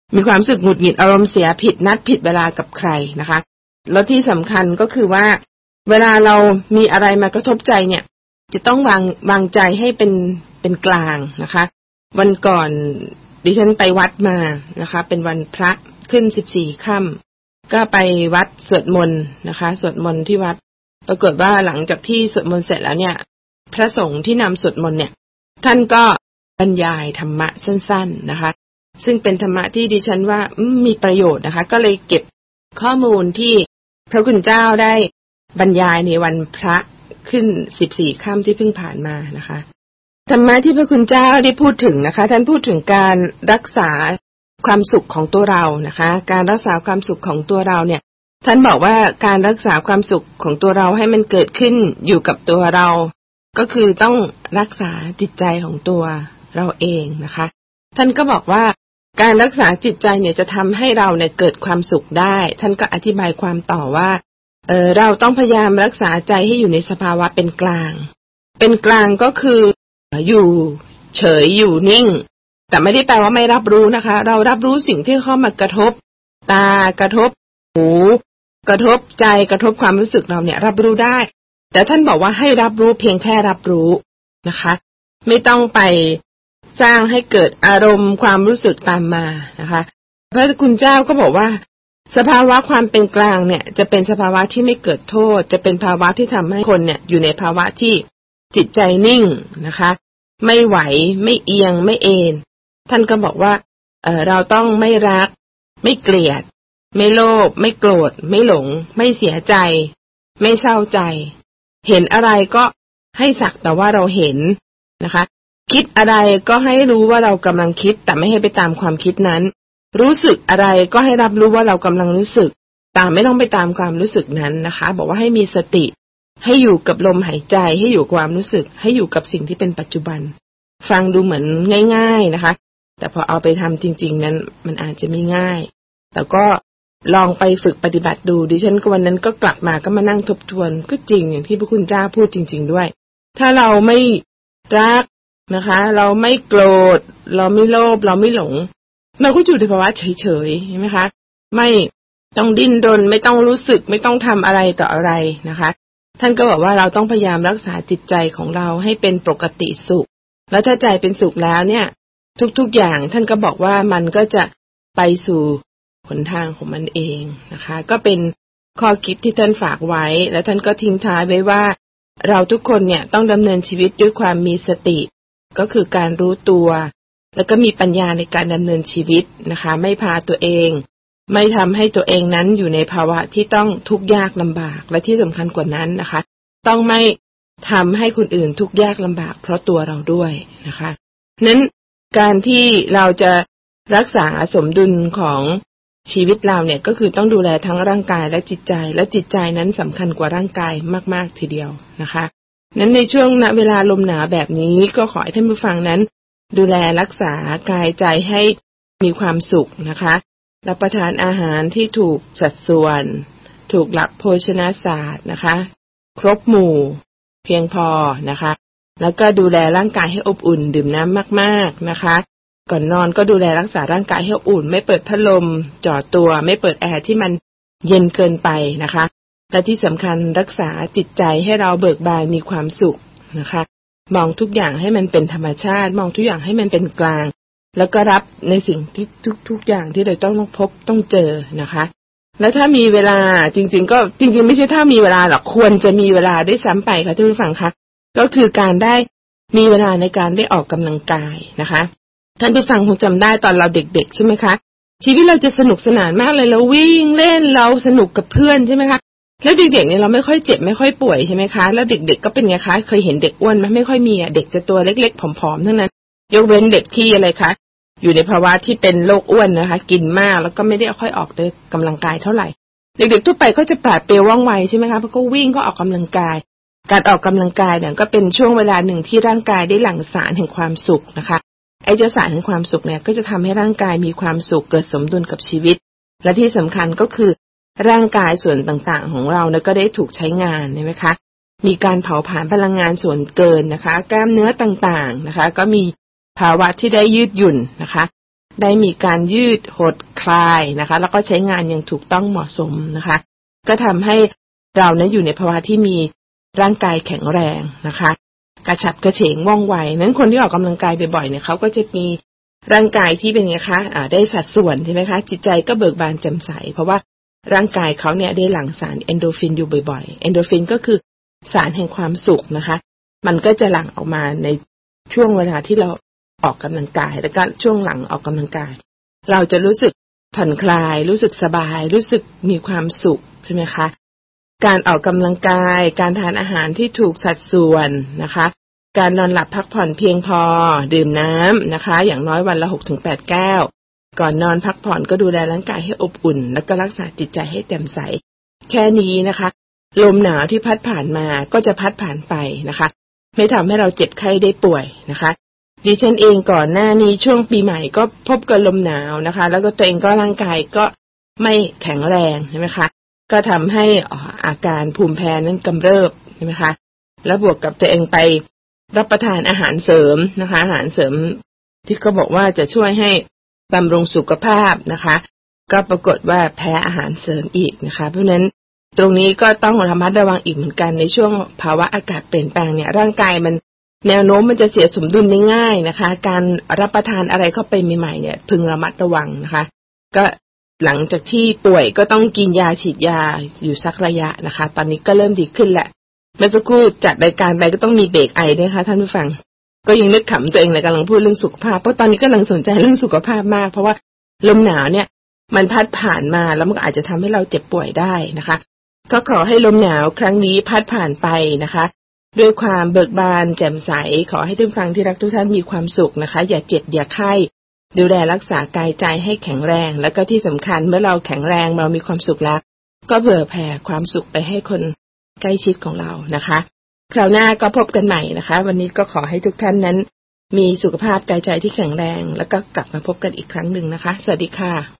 มีความรู้สึกหงุดหงิดอารมณ์เสียผิดนัดผิดเวลากับใครนะคะแล้วที่สำคัญก็คือว่าเวลาเรามีอะไรมากระทบใจเนี่ยจะต้องวางวางใจให้เป็นเป็นกลางนะคะวันก่อนดิฉันไปวัดมานะคะเป็นวันพระขึ้นสิบสี่ค่ำก็ไปวัดสวดมนต์นะคะสวดมนต์ที่วัดปรากฏว่าหลังจากที่สวดมนต์เสร็จแล้วเนี่ยพระสงฆ์ที่นำสวดมนต์เนี่ยท่านก็บรรยายธรรมะสั้นๆนะคะซึ่งเป็นธรรมะที่ดิฉันว่ามีประโยชน์นะคะก็เลยเก็บข้อมูลที่พระคุณเจ้าได้บรรยายในวันพระขึ้นสิบสี่ค่ำที่เพิ่งผ่านมานะคะธรรมะที่พระคุณเจ้าได้พูดถึงนะคะท่านพูดถึงการรักษาความสุขของตัวเรานะคะการรักษาความสุขของตัวเราเนี่ยท่านบอกว่าการรักษาความสุขของตัวเราให้มันเกิดขึ้นอยู่กับตัวเราก็คือต้องรักษาจิตใจของตัวเราเองนะคะท่านก็บอกว่าการรักษาจิตใจเนี่ยจะทำให้เราเนี่ยเกิดความสุขได้ท่านก็อธิบายความต่อว่าเออเราต้องพยายามรักษาใจให้อยู่ในสภาวะเป็นกลางเป็นกลางก็คืออยู่เฉยอยู่นิ่งแต่ไม่ได้แปลว่าไม่รับรู้นะคะเรารับรู้สิ่งที่เข้ามากระทบตากระทบหูกระทบใจกระทบความรู้สึกเราเนี่ยรับรู้ได้แต่ท่านบอกว่าให้รับรู้เพียงแค่รับรู้นะคะไม่ต้องไปสร้างให้เกิดอารมณ์ความรู้สึกตามมานะคะพระคุณเจ้าก็บอกว่าสภาวะความเป็นกลางเนี่ยจะเป็นสภาวะที่ไม่เกิดโทษจะเป็นภาวะที่ทำให้คนเนี่ยอยู่ในภาวะที่จิตใจนิ่งนะคะไม่ไหวไม่เอียงไม่เอ็นท่านก็บอกว่าเอ่อเราต้องไม่รักไม่เกลียดไม่โลภไม่โกรธไม่หลงไม่เสียใจไม่เศร้าใจเห็นอะไรก็ให้สักแต่ว่าเราเห็นนะคะคิดอะไรก็ให้รู้ว่าเรากำลังคิดแต่ไม่ให้ไปตามความคิดนั้นรู้สึกอะไรก็ให้รับรู้ว่าเรากำลังรู้สึกแต่ไม่ต้องไปตามความรู้สึกนั้นนะคะบอกว่าให้มีสติให้อยู่กับลมหายใจให้อยู่กับความรู้สึกให้อยู่กับสิ่งที่เป็นปัจจุบันฟังดูเหมือนง่ายๆนะคะแต่พอเอาไปทำจริงๆนั้นมันอาจจะไม่ง่ายแต่ก็ลองไปฝึกปฏิบัติดูดิฉันก็วันนั้นก็กลับมาก็มานั่งทบทวนก็จริงอย่างที่พระคุณเจ้าพูดจริงๆด้วยถ้าเราไม่รักนะคะเราไม่โกรธเราไม่โลภเราไม่หลงเราก็อยู่ในภาวะเฉยๆใช่ไหมคะไม่ต้องดิ้นรนไม่ต้องรู้สึกไม่ต้องทำอะไรต่ออะไรนะคะท่านก็บอกว่าเราต้องพยายามรักษาจิตใจของเราให้เป็นปกติสุขแล้วถ้าใจเป็นสุขแล้วเนี่ยทุกๆอย่างท่านก็บอกว่ามันก็จะไปสู่หนทางของมันเองนะคะก็เป็นข้อคิดที่ท่านฝากไว้และท่านก็ทิ้งท้ายไว้ว่าเราทุกคนเนี่ยต้องดำเนินชีวิตด้วยความมีสติก็คือการรู้ตัวแล้วก็มีปัญญาในการดำเนินชีวิตนะคะไม่พาตัวเองไม่ทำให้ตัวเองนั้นอยู่ในภาวะที่ต้องทุกข์ยากลำบากและที่สำคัญกว่านั้นนะคะต้องไม่ทำให้คนอื่นทุกข์ยากลำบากเพราะตัวเราด้วยนะคะนั้นการที่เราจะรักษาสมดุลของชีวิตเราเนี่ยก็คือต้องดูแลทั้งร่างกายและจิตใจและจิตใจนั้นสำคัญกว่าร่างกายมากๆทีเดียวนะคะนั้นในช่วงณเวลาลมหนาวแบบนี้ก็ขอให้ท่านผู้ฟังนั้นดูแลรักษากายใจให้มีความสุขนะคะรับประทานอาหารที่ถูกสัดส่วนถูกหลักโภชนาศาสตร์นะคะครบหมู่เพียงพอนะคะแล้วก็ดูแลร่างกายให้อบอุ่นดื่มน้ำมากๆนะคะก่อนนอนก็ดูแลรักษาร่างกายให้อบอุ่นไม่เปิดพัดลมจ่อตัวไม่เปิดแอร์ที่มันเย็นเกินไปนะคะและที่สำคัญรักษาจิตใจให้เราเบิกบานมีความสุขนะคะมองทุกอย่างให้มันเป็นธรรมชาติมองทุกอย่างให้มันเป็นกลางแล้วก็รับในสิ่งที่ทุกๆอย่างที่เราต้องพบต้องเจอนะคะแล้วถ้ามีเวลาจริงๆก็จริงๆไม่ใช่ถ้ามีเวลาหรอกควรจะมีเวลาได้ซ้ำไปค่ะท่านผู้ฟังคะก็คือการได้มีเวลาในการได้ออกกำลังกายนะคะท่านผู้ฟังคงจำได้ตอนเราเด็กๆใช่ไหมคะชีวิตเราจะสนุกสนานมากเลยเราวิ่งเล่นเราสนุกกับเพื่อนใช่ไหมคะแล้วเด็กๆเนี่ยเราไม่ค่อยเจ็บไม่ค่อยป่วยใช่ไหมคะแล้วเด็กๆก็เป็นไงคะเคยเห็นเด็กอ้วนไหมไม่ค่อยมีอ่ะเด็กจะตัวเล็กๆผอมๆทั้งนั้นยกเว้นเด็กที่อะไรคะอยู่ในภาวะที่เป็นโรคอ้วนนะคะกินมากแล้วก็ไม่ได้ค่อยออกเดินกำลังกายเท่าไหร่เด็กๆทั่วไปก็จะปราดเปรียวว่องไวใช่ไหมคะเพราะก็วิ่งก็ออกกำลังกายการออกกำลังกายเนี่ยก็เป็นช่วงเวลาหนึ่งที่ร่างกายได้หลั่งสารแห่งความสุขนะคะไอ้เจ้าสารแห่งความสุขเนี่ยก็จะทำให้ร่างกายมีความสุขเกิดสมดุลกับชีวิตและที่สำคัญก็คือร่างกายส่วนต่างๆของเราเนี่ยก็ได้ถูกใช้งานใช่ไหมคะมีการเผาผลาญพลังงานส่วนเกินนะคะกล้ามเนื้อต่างๆนะคะก็มีภาวะที่ได้ยืดหยุ่นนะคะได้มีการยืดหดคลายนะคะแล้วก็ใช้งานอย่างถูกต้องเหมาะสมนะคะก็ทำให้เรานั้นอยู่ในภาวะที่มีร่างกายแข็งแรงนะคะกระฉับกระเฉงว่องไวนั้นคนที่ออกกำลังกายบ่อยๆเนี่ยเขาก็จะมีร่างกายที่เป็นไงคะอ่าได้สัดส่วนใช่ไหมคะจิตใจก็เบิกบานแจ่มใสเพราะว่าร่างกายเขาเนี่ยได้หลั่งสารเอนโดรฟินอยู่บ่อยๆเอนโดรฟินก็คือสารแห่งความสุขนะคะมันก็จะหลั่งออกมาในช่วงเวลาที่เราออกกำลังกายแล้วก็ช่วงหลังออกกำลังกายเราจะรู้สึกผ่อนคลายรู้สึกสบายรู้สึกมีความสุขใช่ไหมคะการออกกำลังกายการทานอาหารที่ถูกสัดส่วนนะคะการนอนหลับพักผ่อนเพียงพอดื่มน้ำนะคะอย่างน้อยวันละ หกถึงแปด แก้วก่อนนอนพักผ่อนก็ดูแลร่างกายให้อบอุ่นแล้วก็รักษาจิตใจให้แจ่มใสแค่นี้นะคะลมหนาวที่พัดผ่านมาก็จะพัดผ่านไปนะคะไม่ทำให้เราเจ็บไข้ได้ป่วยนะคะดิฉันเองก่อนหน้านี้ช่วงปีใหม่ก็พบกับลมหนาวนะคะแล้วก็ตัวเองก็ร่างกายก็ไม่แข็งแรงใช่ไหมคะก็ทำให้อาการภูมิแพ้นั้นกำเริบใช่ไหมคะแล้วบวกกับตัวเองไปรับประทานอาหารเสริมนะคะอาหารเสริมที่เขาบอกว่าจะช่วยให้บำรุงสุขภาพนะคะก็ปรากฏว่าแพ้อาหารเสริมอีกนะคะเพราะฉะนั้นตรงนี้ก็ต้องระมัดระวังอีกเหมือนกันในช่วงภาวะอากาศเปลี่ยนแปลงเนี่ยร่างกายมันแนวโน้มมันจะเสียสมดุลได้ง่ายนะคะการรับประทานอะไรเข้าไปใหม่ๆเนี่ยพึงระมัดระวังนะคะก็หลังจากที่ป่วยก็ต้องกินยาฉีดยาอยู่สักระยะนะคะตอนนี้ก็เริ่มดีขึ้นแหละเมื่อสักครู่จัดรายการไปก็ต้องมีเบรกไอด้วยค่ะท่านผู้ฟังก็ยังนึกขำตัวเองเลยกำลังพูดเรื่องสุขภาพเพราะตอนนี้ก็กำลังสนใจเรื่องสุขภาพมากเพราะว่าลมหนาวเนี่ยมันพัดผ่านมาแล้วมันก็อาจจะทำให้เราเจ็บป่วยได้นะคะก็ขอให้ลมหนาวครั้งนี้พัดผ่านไปนะคะด้วยความเบิกบานแจ่มใสขอให้ท่านฟังที่รักทุกท่านมีความสุขนะคะอย่าเจ็บอย่าไข้ดูแลรักษากายใจให้แข็งแรงแล้วก็ที่สำคัญเมื่อเราแข็งแรงเรามีความสุขแล้วก็เผื่อแผ่ความสุขไปให้คนใกล้ชิดของเรานะคะคราวหน้าก็พบกันใหม่นะคะวันนี้ก็ขอให้ทุกท่านนั้นมีสุขภาพกายใจที่แข็งแรงแล้วก็กลับมาพบกันอีกครั้งหนึ่งนะคะสวัสดีค่ะ